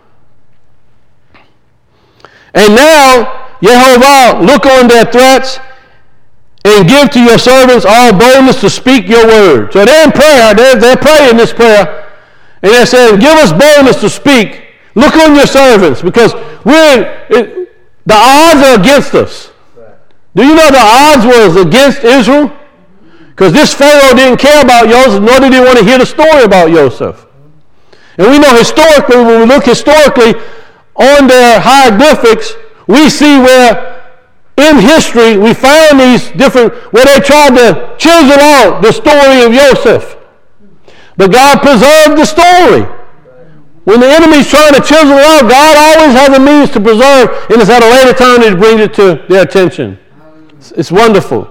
And now, Yehovah, look on their threats and give to your servants all boldness to speak your word. So they're in prayer. They're, they're praying this prayer. And they're saying, give us boldness to speak. Look on your servants, because we're it, the odds are against us. Do you know the odds was against Israel? Because this Pharaoh didn't care about Joseph, nor did he want to hear the story about Joseph. And we know historically, when we look historically on their hieroglyphics, we see where in history we found these different, where they tried to chisel out the story of Joseph. But God preserved the story. When the enemy's trying to chisel it out, God always has a means to preserve, and it's at a later time that he brings it to their attention. It's, it's wonderful.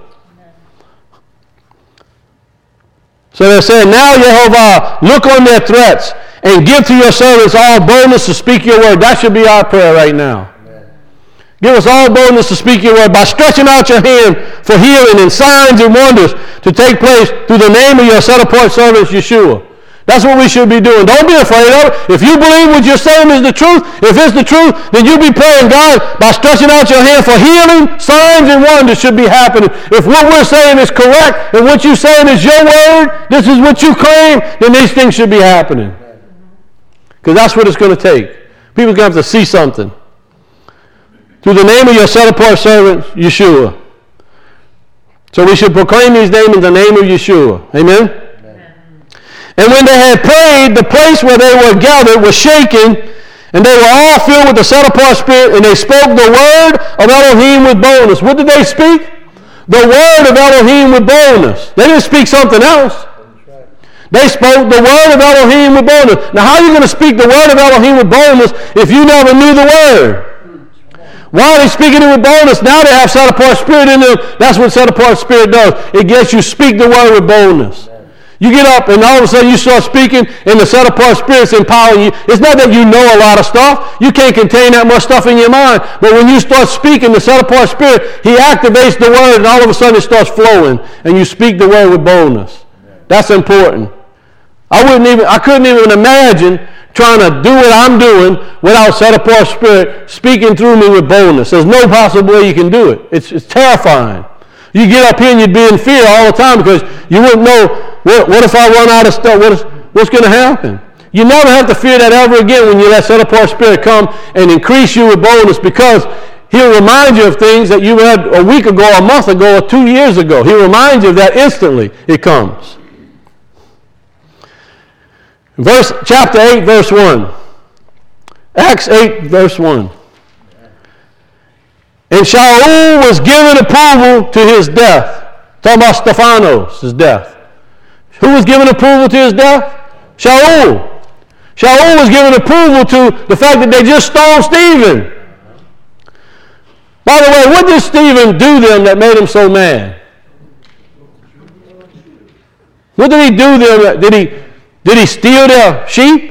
So they're saying, now Yehovah, look on their threats and give to your servants all boldness to speak your word. That should be our prayer right now. Amen. Give us all boldness to speak your word by stretching out your hand for healing and signs and wonders to take place through the name of your set-apart servant Yeshua. That's what we should be doing. Don't be afraid of it. If you believe what you're saying is the truth, if it's the truth, then you be praying, God, by stretching out your hand for healing, signs and wonders should be happening. If what we're saying is correct and what you're saying is your word, this is what you claim, then these things should be happening. Because that's what it's going to take. People are going to have to see something. Through the name of your set-apart servant, Yeshua. So we should proclaim these names in the name of Yeshua. Amen? Amen. And when they had prayed, the place where they were gathered was shaken, And they were all filled with the set-apart spirit, and they spoke the word of Elohim with boldness. What did they speak? The word of Elohim with boldness. They didn't speak something else. They spoke the word of Elohim with boldness. Now, how are you going to speak the word of Elohim with boldness if you never knew the word? Why are they speaking it with boldness? Now they have set-apart spirit in them. That's what set-apart spirit does. It gets you speak the word with boldness. You get up and all of a sudden you start speaking and the set-apart spirit's empowering you. It's not that you know a lot of stuff. You can't contain that much stuff in your mind. But when you start speaking the set-apart spirit, he activates the word and all of a sudden it starts flowing and you speak the word with boldness. That's important. I wouldn't even, I couldn't even imagine trying to do what I'm doing without set-apart spirit speaking through me with boldness. There's no possible way you can do it. It's, it's terrifying. You get up here and you'd be in fear all the time because you wouldn't know, what, what if I run out of stuff? What is, what's going to happen? You never have to fear that ever again when you let set-apart spirit come and increase you with boldness, because he'll remind you of things that you had a week ago, a month ago, or two years ago. He'll remind you of that instantly. It comes. Verse, chapter eight, verse one. Acts eight, verse one. And Shaul was given approval to his death. Talking about Stephanos, his death. Who was given approval to his death? Shaul. Shaul was given approval to the fact that they just stoned Stephen. By the way, what did Stephen do to them that made him so mad? What did he do to them? Did he, did he steal their sheep?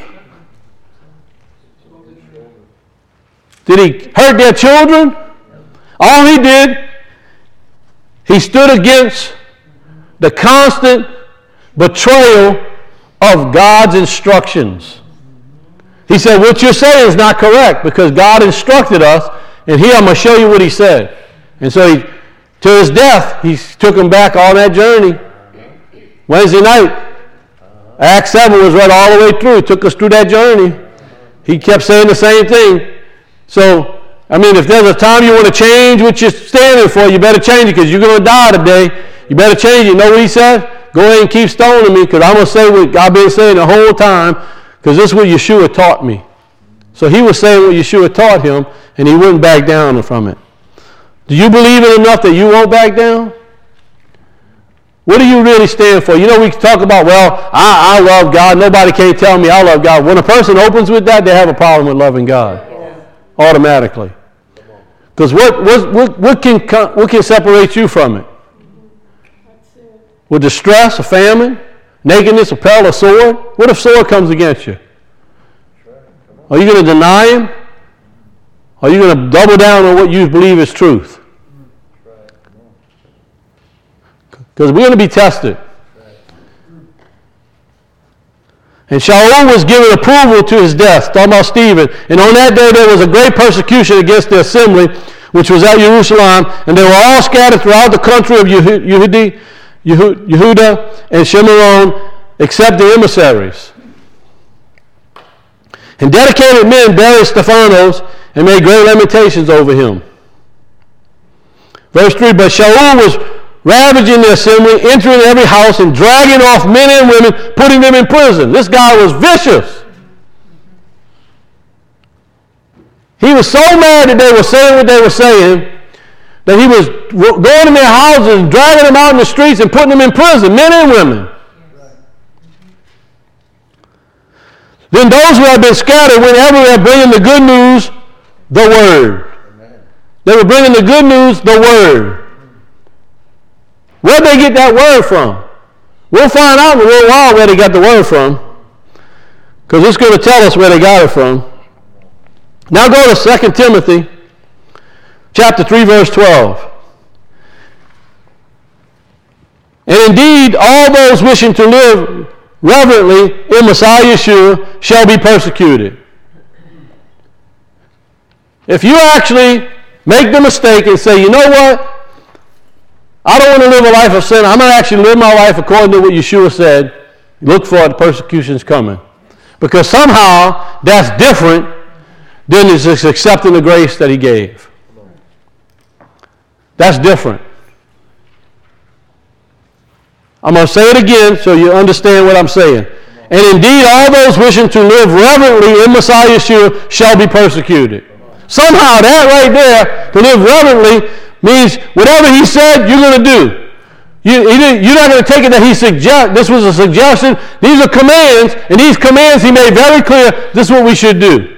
Did he hurt their children? All he did, he stood against the constant betrayal of God's instructions. He said, what you're saying is not correct because God instructed us, and here I'm going to show you what he said. And so he, to his death, he took him back on that journey. Wednesday night, Acts seven was read all the way through. It took us through that journey. He kept saying the same thing. So, I mean, if there's a time you want to change what you're standing for, you better change it because you're going to die today. You better change it. You know what he said? Go ahead and keep stoning me because I'm going to say what I've been saying the whole time because this is what Yeshua taught me. So he was saying what Yeshua taught him, and he wouldn't back down from it. Do you believe it enough that you won't back down? What do you really stand for? You know, we talk about, well, I, I love God. Nobody can tell me I love God. When a person opens with that, they have a problem with loving God. Automatically. Because what, what, what, what, can, what can separate you from it? With distress, a famine, nakedness, a peril, a sword? What if sword comes against you? Are you going to deny him? Are you going to double down on what you believe is truth? Because we're going to be tested. And Shaul was given approval to his death, talking about Stephen. And on that day there was a great persecution against the assembly, which was at Jerusalem, and they were all scattered throughout the country of Yehuda, Yehuda and Shimron, except the emissaries. And dedicated men buried Stephanos and made great lamentations over him. Verse three, but Shaul was ravaging the assembly, entering every house, and dragging off men and women, putting them in prison. This guy was vicious. He was so mad that they were saying what they were saying that he was going in their houses and dragging them out in the streets and putting them in prison, men and women. Then those who had been scattered went everywhere bringing the good news, the word. Amen. They were bringing the good news, the word. Where'd they get that word from? We'll find out in a little while where they got the word from, because it's going to tell us where they got it from. Now go to Second Timothy chapter three, verse twelve. And indeed, all those wishing to live reverently in Messiah Yeshua shall be persecuted. If you actually make the mistake and say, you know what? I don't want to live a life of sin. I'm going to actually live my life according to what Yeshua said. Look for it, the persecution's coming. Because somehow that's different than just accepting the grace that he gave. That's different. I'm going to say it again so you understand what I'm saying. And indeed, all those wishing to live reverently in Messiah Yeshua shall be persecuted. Somehow that right there, to live reverently, means whatever he said, you're going to do. You, you're not going to take it that he suggest. This was a suggestion. These are commands, and these commands he made very clear. This is what we should do.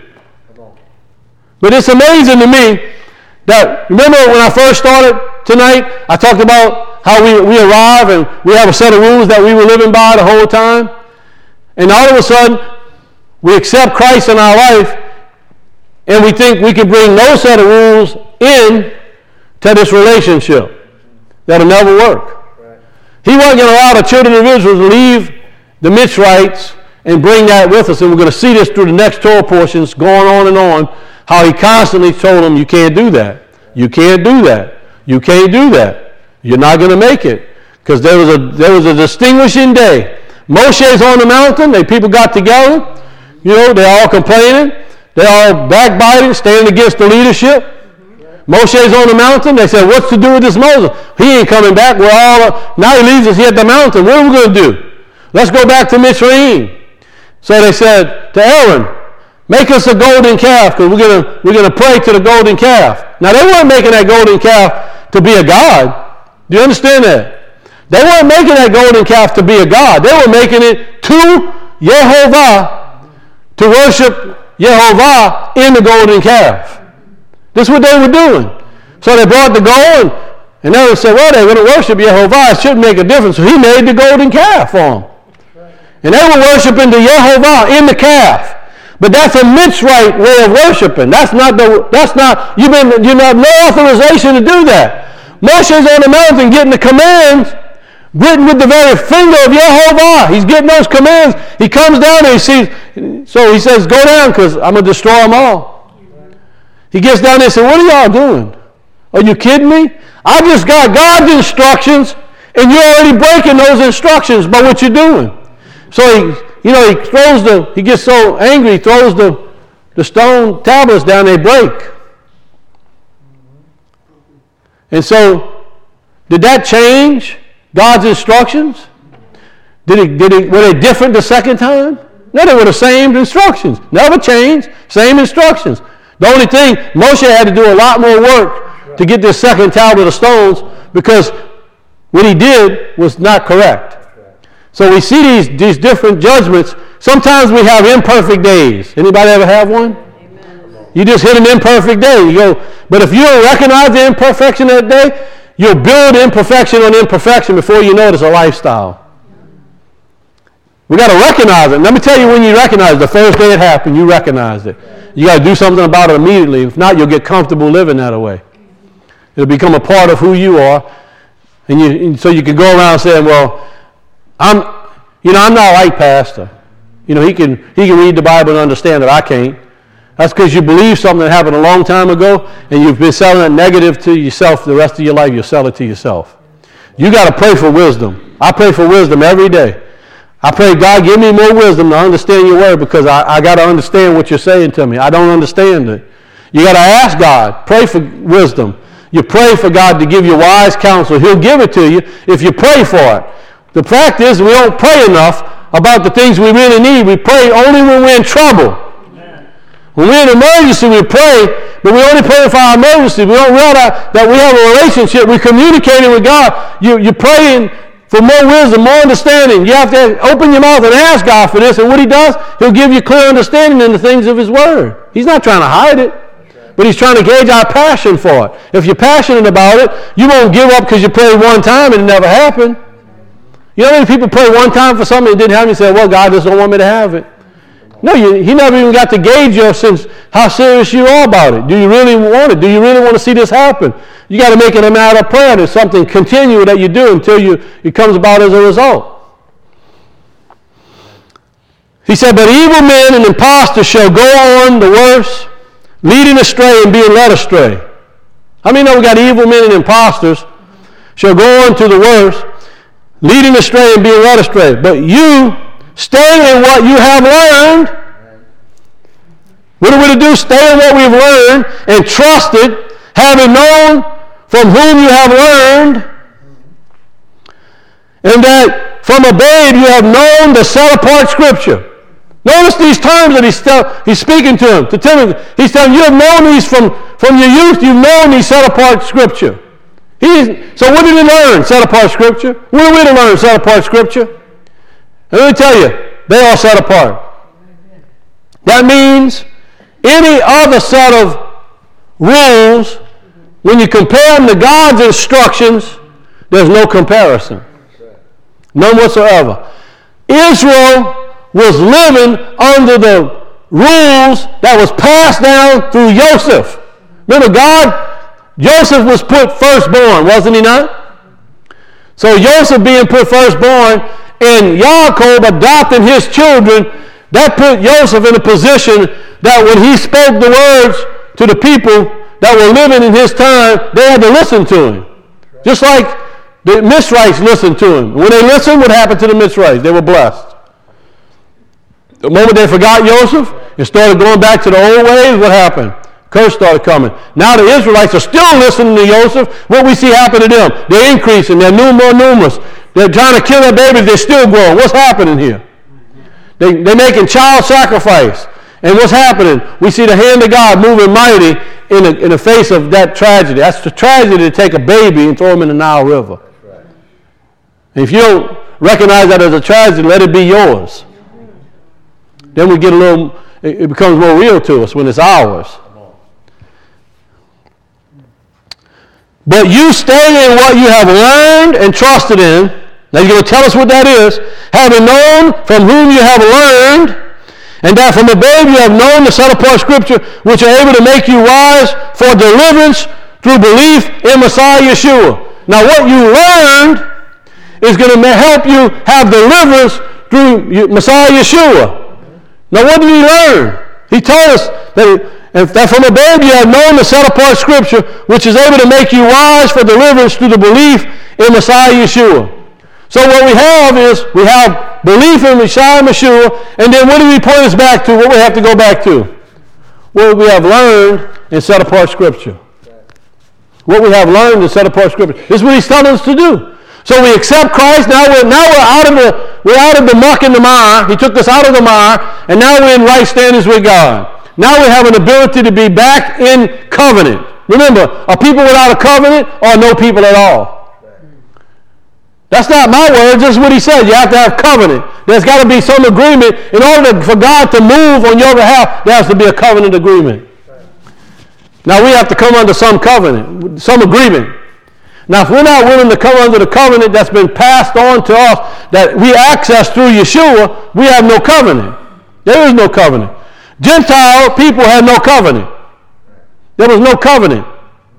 But it's amazing to me that, remember when I first started tonight, I talked about how we, we arrive and we have a set of rules that we were living by the whole time. And all of a sudden, we accept Christ in our life, and we think we can bring no set of rules in to this relationship. That'll never work. He wasn't going to allow the children of Israel to leave the Mitzrites and bring that with us. And we're going to see this through the next Torah portions, going on and on, how he constantly told them, you can't do that. You can't do that. You can't do that. You're not going to make it. Because there was a there was a distinguishing day. Moshe's on the mountain. They people got together. You know, they're all complaining. They're all backbiting, standing against the leadership. Moshe's on the mountain. They said, what's to do with this Moses? He ain't coming back. We're all, now he leaves us here at the mountain. What are we going to do? Let's go back to Mitzrayim. So they said to Aaron, make us a golden calf, because we're going to we're going to pray to the golden calf. Now they weren't making that golden calf to be a god. Do you understand that? They weren't making that golden calf to be a god. They were making it to Yehovah, to worship Yehovah in the golden calf. This is what they were doing. So they brought the gold, and, and they said, well, they're going to worship Yehovah. It shouldn't make a difference. So he made the golden calf for them. And they were worshiping the Yehovah in the calf. But that's a Mitzrite way of worshiping. That's not the, that's not, you've been, you have no authorization to do that. Moshe's on the mountain getting the commands written with the very finger of Yehovah. He's getting those commands. He comes down and he sees, so he says, go down because I'm going to destroy them all. He gets down there and says, what are y'all doing? Are you kidding me? I just got God's instructions, and you're already breaking those instructions by what you're doing. So he, you know, he throws the, he gets so angry, he throws the, the stone tablets down, they break. And so, did that change God's instructions? Did it, did it, were they different the second time? No, they were the same instructions. Never changed, same instructions. The only thing, Moshe had to do a lot more work to get this second tablet of stones, because what he did was not correct. So we see these, these different judgments. Sometimes we have imperfect days. Anybody ever have one? Amen. You just hit an imperfect day. You go, but if you don't recognize the imperfection of that day, you'll build imperfection on imperfection before you know it's a lifestyle. We got to recognize it. Let me tell you, when you recognize it, the first day it happened, you recognized it. You got to do something about it immediately. If not, you'll get comfortable living that way. It'll become a part of who you are. And, you, and so you can go around saying, well, I'm, you know, I'm not like Pastor. You know, he can, he can read the Bible and understand it. I can't. That's because you believe something that happened a long time ago, and you've been selling it negative to yourself the rest of your life. You'll sell it to yourself. You got to pray for wisdom. I pray for wisdom every day. I pray, God, give me more wisdom to understand your word, because I, I got to understand what you're saying to me. I don't understand it. You got to ask God. Pray for wisdom. You pray for God to give you wise counsel. He'll give it to you if you pray for it. The fact is, we don't pray enough about the things we really need. We pray only when we're in trouble. Amen. When we're in emergency, we pray, but we only pray for our emergency. We don't realize that we have a relationship. We're communicating with God. You, you're praying for more wisdom, more understanding. You have to open your mouth and ask God for this, and what he does, he'll give you clear understanding in the things of his word. He's not trying to hide it, but he's trying to gauge our passion for it. If you're passionate about it, you won't give up because you prayed one time and it never happened. You know how many people pray one time for something and it didn't happen, and say, well, God just don't want me to have it. No, you, he never even got to gauge your sense, how serious you are about it. Do you really want it? Do you really want to see this happen? You got to make it a matter of prayer. There's something continual that you do until you, it comes about as a result. He said, but evil men and impostors shall go on the worse, leading astray and being led astray. How many know we got evil men and impostors shall go on to the worse, leading astray and being led astray? But you stay in what you have learned. What are we to do? Stay in what we've learned and trust it, having known from whom you have learned, and that from a babe you have known the set-apart Scripture. Notice these terms that he's, still, he's speaking to him, to Timothy. He's telling you, you have known these from, from your youth. You've known these set-apart Scripture. He's, so what did he learn? Set-apart Scripture. What are we to learn? Set-apart Scripture. And let me tell you, they are set apart. That means any other set of rules, when you compare them to God's instructions, there's no comparison. None whatsoever. Israel was living under the rules that was passed down through Joseph. Remember, God, Joseph was put firstborn, wasn't he not? So Joseph being put firstborn and Yaakov adopting his children, that put Joseph in a position that when he spoke the words to the people that were living in his time, they had to listen to him. Just like the Mizrahites listened to him. When they listened, what happened to the Mizrahites? They were blessed. The moment they forgot Joseph and started going back to the old ways, what happened? Curse started coming. Now the Israelites are still listening to Joseph. What we see happen to them? They're increasing. They're more numerous. They're trying to kill their babies. They're still growing. What's happening here? They, they're making child sacrifice. And what's happening? We see the hand of God moving mighty in the, in the face of that tragedy. That's the tragedy to take a baby and throw him in the Nile River. Right. And if you don't recognize that as a tragedy, let it be yours. Then we get a little, it, it becomes more real to us when it's ours. But you stay in what you have learned and trusted in. Now you're going to tell us what that is. Having known from whom you have learned, and that from a babe you have known the set-apart Scripture, which are able to make you wise for deliverance through belief in Messiah Yeshua. Now what you learned is going to help you have deliverance through Messiah Yeshua. Now what did he learn? He told us that And that from a babe you have known the set-apart Scripture, which is able to make you wise for deliverance through the belief in Messiah Yeshua. So what we have is, we have belief in Messiah Yeshua, and then what do we point us back to? What we have to go back to? What we have learned in set-apart Scripture. What we have learned in set-apart Scripture. This is what he's telling us to do. So we accept Christ. Now we're now we're out of the we're out of the muck and the mire. He took us out of the mire, and now we're in right standings with God. Now we have an ability to be back in covenant. Remember, are people without a covenant or no people at all? That's not my words. This is what he said. You have to have covenant. There's got to be some agreement. In order to, for God to move on your behalf, there has to be a covenant agreement. Now we have to come under some covenant, some agreement. Now if we're not willing to come under the covenant that's been passed on to us, that we access through Yeshua, we have no covenant. There is no covenant. Gentile people had no covenant. There was no covenant.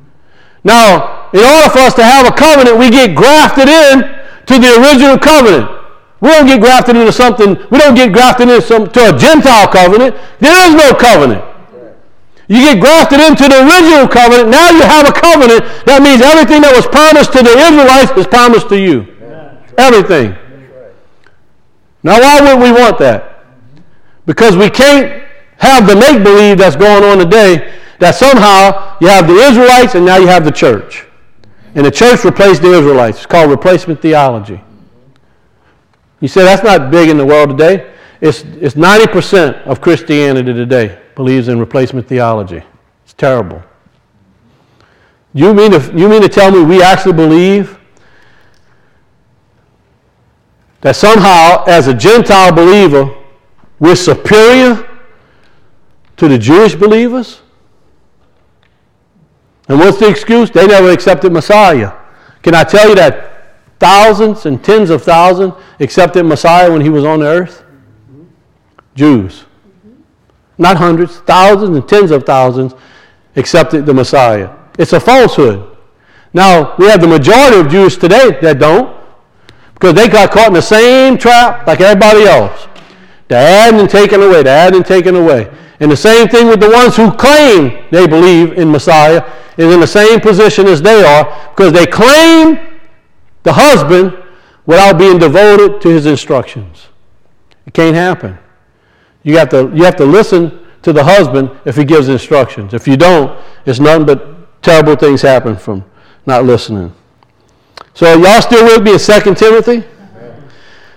Now, in order for us to have a covenant, we get grafted in to the original covenant. We don't get grafted into something, we don't get grafted into some, to a Gentile covenant. There is no covenant. You get grafted into the original covenant. Now you have a covenant. That means everything that was promised to the Israelites is promised to you. Everything. Now why would we want that? Because we can't have the make-believe that's going on today, that somehow you have the Israelites and now you have the church. And the church replaced the Israelites. It's called replacement theology. You say that's not big in the world today. It's, it's ninety percent of Christianity today believes in replacement theology. It's terrible. You mean to, you mean to tell me we actually believe that somehow as a Gentile believer we're superior to the Jewish believers? And what's the excuse? They never accepted Messiah. Can I tell you that thousands and tens of thousands accepted Messiah when he was on the earth? Mm-hmm. Jews. Mm-hmm. Not hundreds, thousands and tens of thousands accepted the Messiah. It's a falsehood. Now, we have the majority of Jews today that don't, because they got caught in the same trap like everybody else. They're adding and taking away, they're adding and taking away. And the same thing with the ones who claim they believe in Messiah is in the same position as they are, because they claim the husband without being devoted to his instructions. It can't happen. You have to, you have to listen to the husband if he gives instructions. If you don't, it's nothing but terrible things happen from not listening. So y'all still with me in Second Timothy?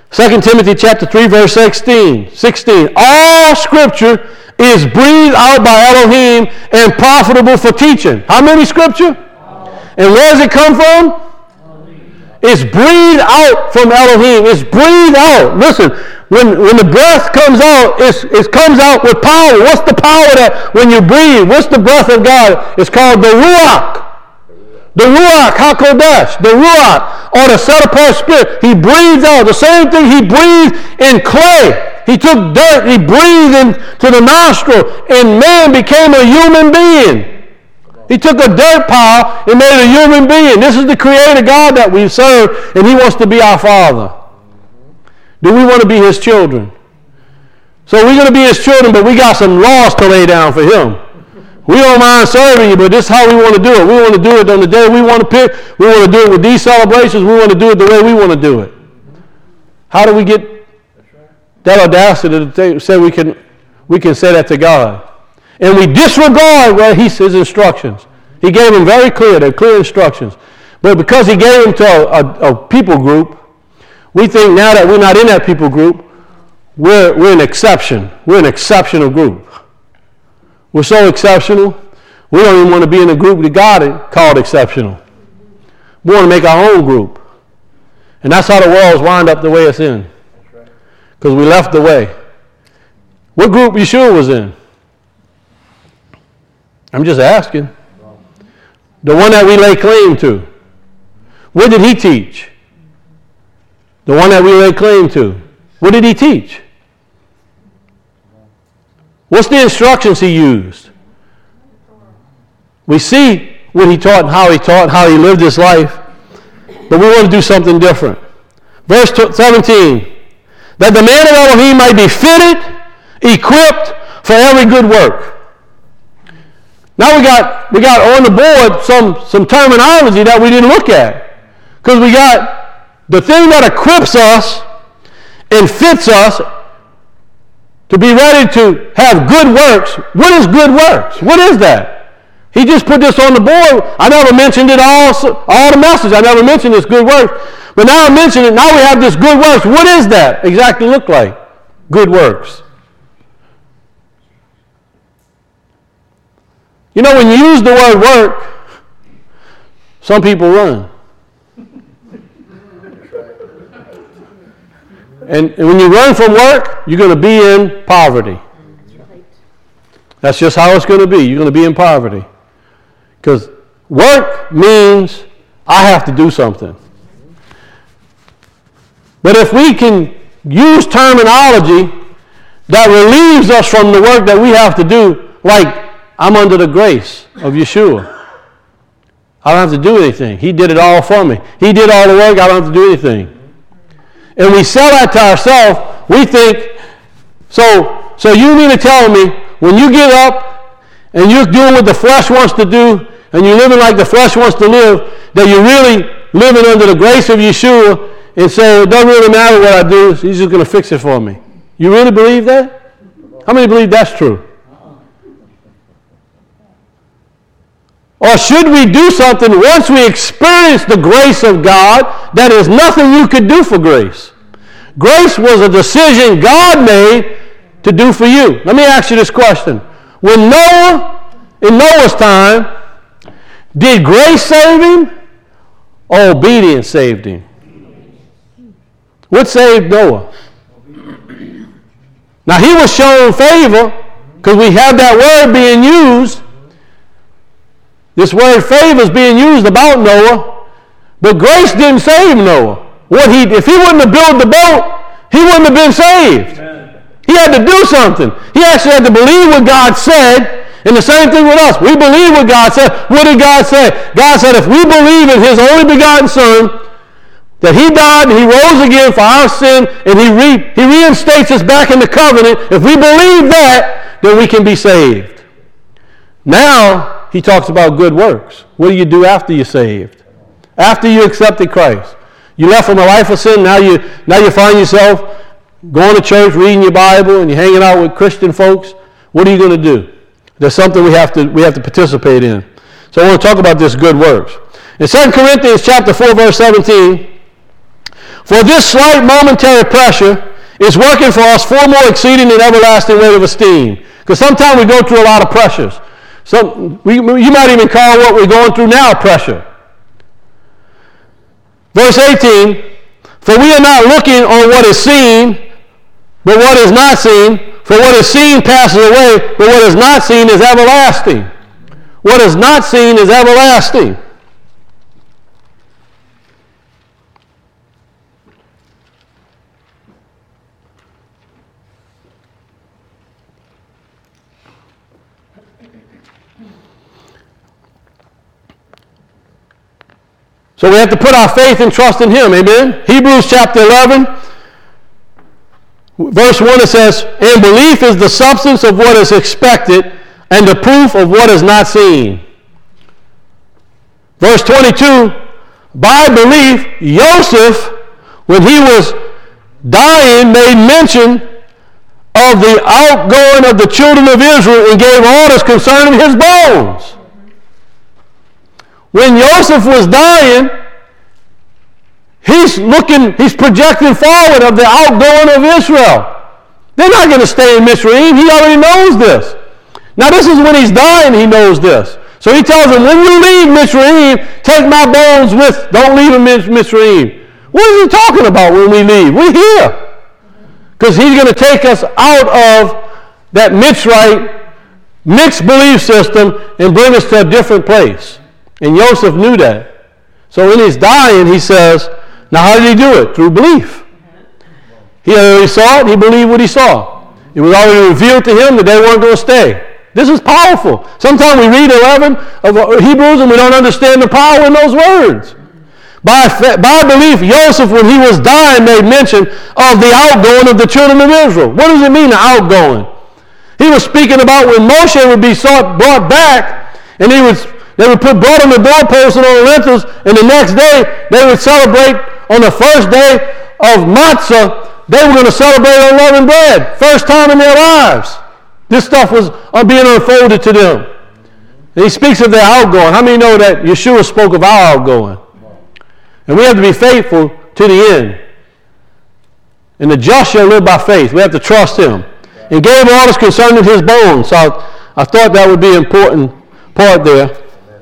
Second Timothy chapter three, verse sixteen. sixteen. All scripture is breathed out by Elohim and profitable for teaching. How many scripture? And where does it come from? It's breathed out from Elohim. It's breathed out. Listen, when, when the breath comes out, it's, it comes out with power. What's the power that when you breathe? What's the breath of God? It's called the Ruach. The Ruach HaKodesh. The Ruach, or the set-apart spirit. He breathes out. The same thing he breathed in clay. He took dirt. He breathed into the nostril, and man became a human being. He took a dirt pile and made a human being. This is the creator God that we serve, and he wants to be our Father. Do we want to be his children? So we're going to be his children, but we got some laws to lay down for him. We don't mind serving you, but this is how we want to do it. We want to do it on the day we want to pick. We want to do it with these celebrations. We want to do it the way we want to do it. How do we get that audacity to say we can, we can say that to God? And we disregard what he his instructions. He gave them very clear, they're clear instructions. But because he gave them to a, a, a people group, we think now that we're not in that people group, we're, we're an exception. We're an exceptional group. We're so exceptional, we don't even want to be in a group that God called exceptional. We want to make our own group. And that's how the world's wound up the way it's in. Because we left the way. What group Yeshua was in? I'm just asking. The one that we lay claim to. What did he teach? The one that we lay claim to. What did he teach? What's the instructions he used? We see what he taught and how he taught and how he lived his life. But we want to do something different. Verse seventeen. That the man of Elohim might be fitted, equipped for every good work. Now we got we got on the board some, some terminology that we didn't look at. Because we got the thing that equips us and fits us to be ready to have good works. What is good works? What is that? He just put this on the board. I never mentioned it all, all the message. I never mentioned this good works. But now I mention it. Now we have this good works. What does that exactly look like? Good works. You know, when you use the word work, some people run. And, and when you run from work, you're going to be in poverty. That's just how it's going to be. You're going to be in poverty. Because work means I have to do something. But if we can use terminology that relieves us from the work that we have to do, like I'm under the grace of Yeshua. I don't have to do anything. He did it all for me. He did all the work. I don't have to do anything. And we sell that to ourselves. We think, so, so you mean to tell me when you get up and you're doing what the flesh wants to do and you're living like the flesh wants to live, that you're really living under the grace of Yeshua and say, it doesn't really matter what I do, he's just going to fix it for me. You really believe that? How many believe that's true? Or should we do something once we experience the grace of God that is nothing you could do for grace? Grace was a decision God made to do for you. Let me ask you this question. When Noah, in Noah's time, did grace save him or obedience saved him? What saved Noah? Now he was shown favor because we have that word being used. This word favor is being used about Noah, but grace didn't save Noah. What he, if he wouldn't have built the boat, he wouldn't have been saved. Amen. He had to do something. He actually had to believe what God said, and the same thing with us. We believe what God said. What did God say? God said if we believe in his only begotten Son, that he died and he rose again for our sin, and he, re, he reinstates us back in the covenant, if we believe that, then we can be saved. Now, he talks about good works. What do you do after you're saved? After you accepted Christ. You left from a life of sin, now you now you find yourself going to church, reading your Bible, and you're hanging out with Christian folks. What are you going to do? There's something we have to we have to participate in. So I want to talk about this good works. In Second Corinthians chapter four, verse seventeen, For this slight momentary pressure is working for us far more exceeding and everlasting weight of esteem. Because sometimes we go through a lot of pressures. Some, we, you might even call what we're going through now pressure. Verse eighteen, for we are not looking on what is seen, but what is not seen. For what is seen passes away, but what is not seen is everlasting. What is not seen is everlasting. So we have to put our faith and trust in him. Amen? Hebrews chapter eleven, verse one, it says, and belief is the substance of what is expected and the proof of what is not seen. Verse twenty-two, by belief, Joseph, when he was dying, made mention of the outgoing of the children of Israel and gave orders concerning his bones. When Joseph was dying, he's looking, he's projecting forward of the outgoing of Israel. They're not going to stay in Mitzrayim. He already knows this. Now this is when he's dying, he knows this. So he tells them, when you leave Mitzrayim, take my bones with, don't leave them in Mitzrayim. What is he talking about when we leave? We're here. Because he's going to take us out of that Mitzrayim mixed belief system and bring us to a different place. And Joseph knew that. So when he's dying, he says, now how did he do it? Through belief. He already saw it. He believed what he saw. It was already revealed to him that they weren't going to stay. This is powerful. Sometimes we read eleven of Hebrews and we don't understand the power in those words. By, by belief, Joseph, when he was dying, made mention of the outgoing of the children of Israel. What does it mean, the outgoing? He was speaking about when Moshe would be sought, brought back, and he was, they would put bread on the doorposts and on the lintels, and the next day they would celebrate on the first day of Matzah. They were going to celebrate unleavened bread. First time in their lives. This stuff was being unfolded to them. And he speaks of their outgoing. How many know that Yeshua spoke of our outgoing? And we have to be faithful to the end. And the just shall live by faith. We have to trust him. And gave orders concerning his bones. So I, I thought that would be an important part there.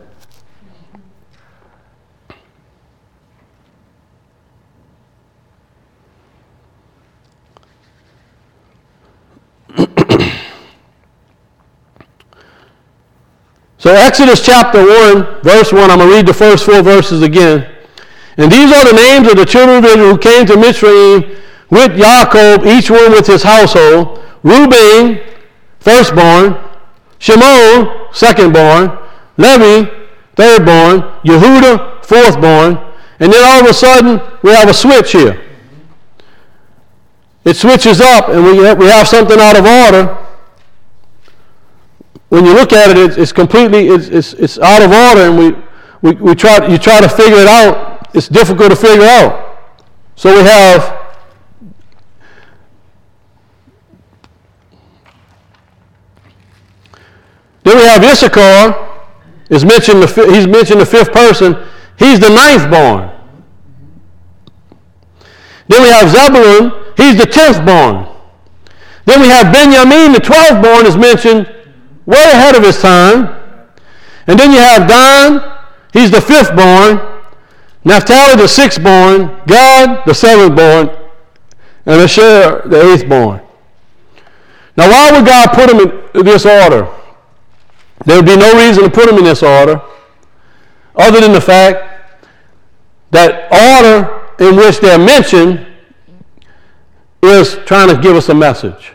So Exodus chapter one, verse one, I'm going to read the first four verses again. And these are the names of the children of Israel who came to Mitzrayim with Jacob, each one with his household. Reuben, firstborn. Shimon, secondborn. Levi, thirdborn. Yehuda, fourthborn. And then all of a sudden, we have a switch here. It switches up, and we have, we have something out of order. When you look at it, it's, it's completely, it's, it's, it's out of order, and we, we, we try, you try to figure it out. It's difficult to figure out. So we have then we have Issachar. Is mentioned the, he's mentioned the fifth person. He's the ninth born. Then we have Zebulun. He's the tenth born. Then we have Benjamin, the twelfth born, is mentioned way ahead of his time. And then you have Dan. He's the fifth born. Naphtali, the sixth born. Gad, the seventh born. And Asher, the eighth born. Now, why would God put them in this order? There would be no reason to put them in this order other than the fact that order in which they're mentioned is trying to give us a message.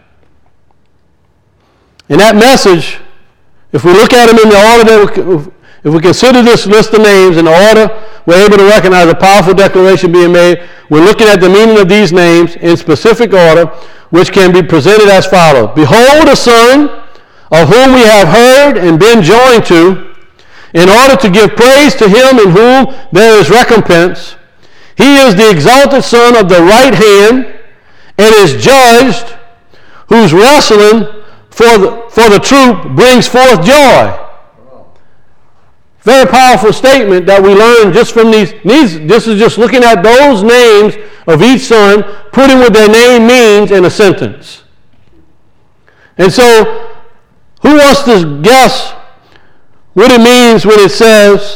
And that message, if we look at them in the order that we, if we consider this list of names in the order, we're able to recognize a powerful declaration being made. We're looking at the meaning of these names in specific order, which can be presented as follows. Behold, a son of whom we have heard and been joined to, in order to give praise to him in whom there is recompense. He is the exalted son of the right hand, and is judged, whose wrestling for the, for the truth brings forth joy. Very powerful statement that we learn just from these, these. This is just looking at those names of each son, putting what their name means in a sentence. And so, who wants to guess what it means when it says,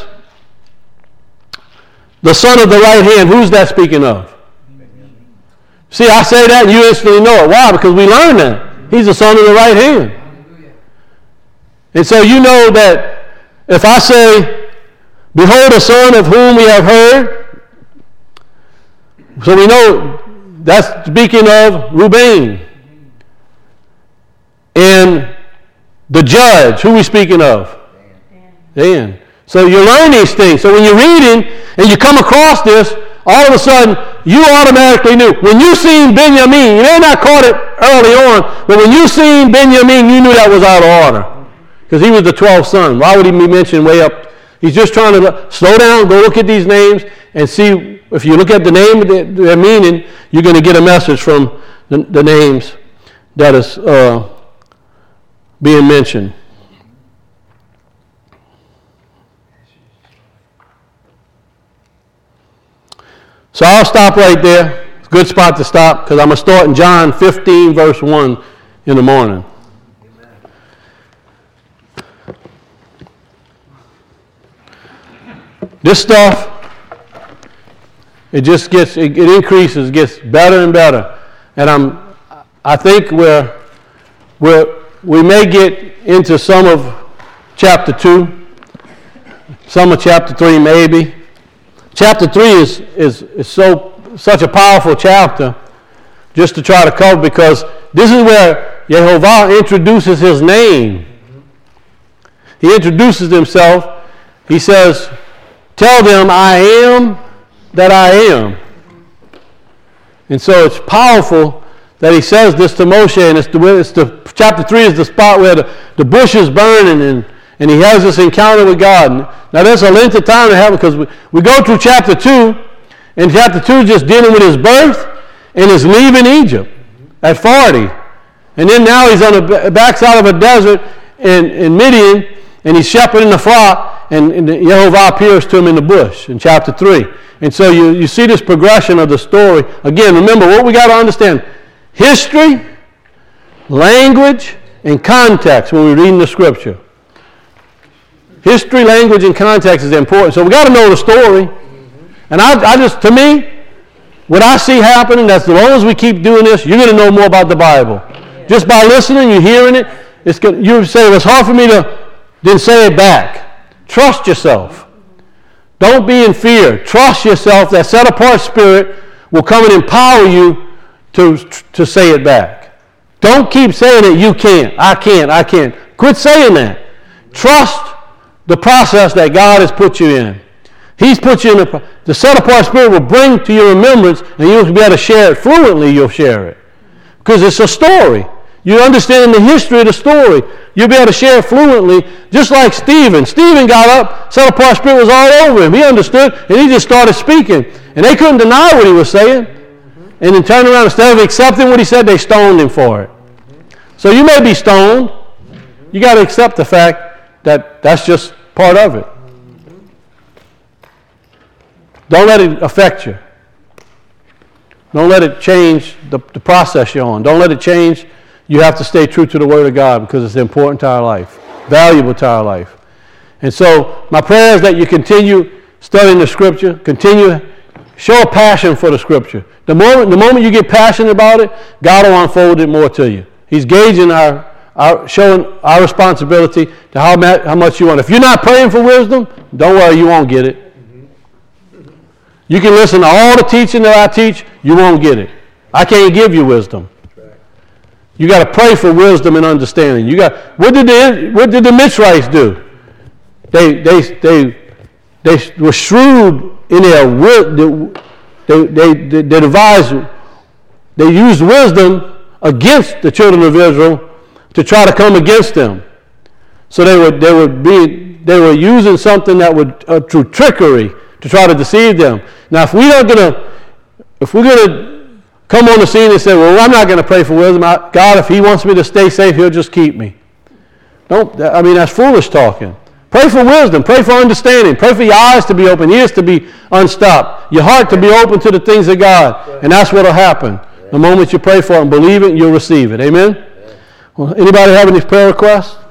the son of the right hand? Who's that speaking of? See, I say that and you instantly know it. Why? Because we learned that. He's the son of the right hand. And so you know that if I say, behold a son of whom we have heard, so we know that's speaking of Reuben. And the judge, who are we speaking of? Dan. Dan. So you learn these things. So when you're reading and you come across this, all of a sudden you automatically knew. When you seen Benjamin, you may not caught it early on, but when you seen Benjamin, you knew that was out of order. Because he was the twelfth son. Why would he be mentioned way up? He's just trying to slow down, go look at these names, and see if you look at the name, their, their meaning, you're going to get a message from the, the names that is uh, being mentioned. So I'll stop right there. It's a good spot to stop because I'm going to start in John fifteen, verse one in the morning. This stuff, it just gets, it, it increases, gets better and better. And I'm, I think we're, we're, we may get into some of chapter two, some of chapter three maybe. Chapter three is, is, is so such a powerful chapter just to try to cover, because this is where Yehovah introduces his name. He introduces himself. He says, tell them I am that I am. And so it's powerful that he says this to Moshe, and it's the, it's the chapter three is the spot where the, the bush is burning, and, and he has this encounter with God. And now that's a length of time to have, because we, we go through chapter two, and chapter two is just dealing with his birth and his leaving Egypt at forty. And then now he's on the backside of a desert in, in Midian, and he's shepherding the flock, and, and Yehovah appears to him in the bush in chapter three. And so you, you see this progression of the story. Again, remember what we got to understand. History, language, and context when we're reading the scripture. History, language, and context is important. So we got to know the story. And I, I just, to me, what I see happening, that's as long as we keep doing this, you're going to know more about the Bible. Just by listening, you're hearing it, it's going, you say, it's hard for me to then say it back. Trust yourself. Don't be in fear. Trust yourself. That set-apart spirit will come and empower you to, to say it back. Don't keep saying it, you can't, I can't, I can't. Quit saying that. Trust the process that God has put you in. He's put you in the, the set-apart spirit will bring to your remembrance, and you'll be able to share it fluently. You'll share it because it's a story. You understand the history of the story. You'll be able to share it fluently, just like Stephen. Stephen got up, set-apart spirit was all over him. He understood, and he just started speaking. And they couldn't deny what he was saying. And then turned around, instead of accepting what he said, they stoned him for it. So you may be stoned. You got to accept the fact that that's just part of it. Don't let it affect you. Don't let it change the, the process you're on. Don't let it change. You have to stay true to the Word of God because it's important to our life, valuable to our life. And so my prayer is that you continue studying the Scripture, continue, show a passion for the Scripture. The moment, the moment you get passionate about it, God will unfold it more to you. He's gauging our, our showing our responsibility to how, ma- how much you want. If you're not praying for wisdom, don't worry, you won't get it. You can listen to all the teaching that I teach, you won't get it. I can't give you wisdom. You got to pray for wisdom and understanding. You got what did the what did the Mitzrites do? They they they they were shrewd in their they they they, they devised they used wisdom against the children of Israel to try to come against them. So they were they were being they were using something that would uh, through trickery to try to deceive them. Now, if we're not gonna if we're gonna come on the scene and say, well, I'm not going to pray for wisdom. God, if he wants me to stay safe, he'll just keep me. Don't, I mean, that's foolish talking. Pray for wisdom. Pray for understanding. Pray for your eyes to be open, ears to be unstopped, your heart to be open to the things of God. And that's what will happen. The moment you pray for it and believe it, you'll receive it. Amen? Well, anybody have any prayer requests?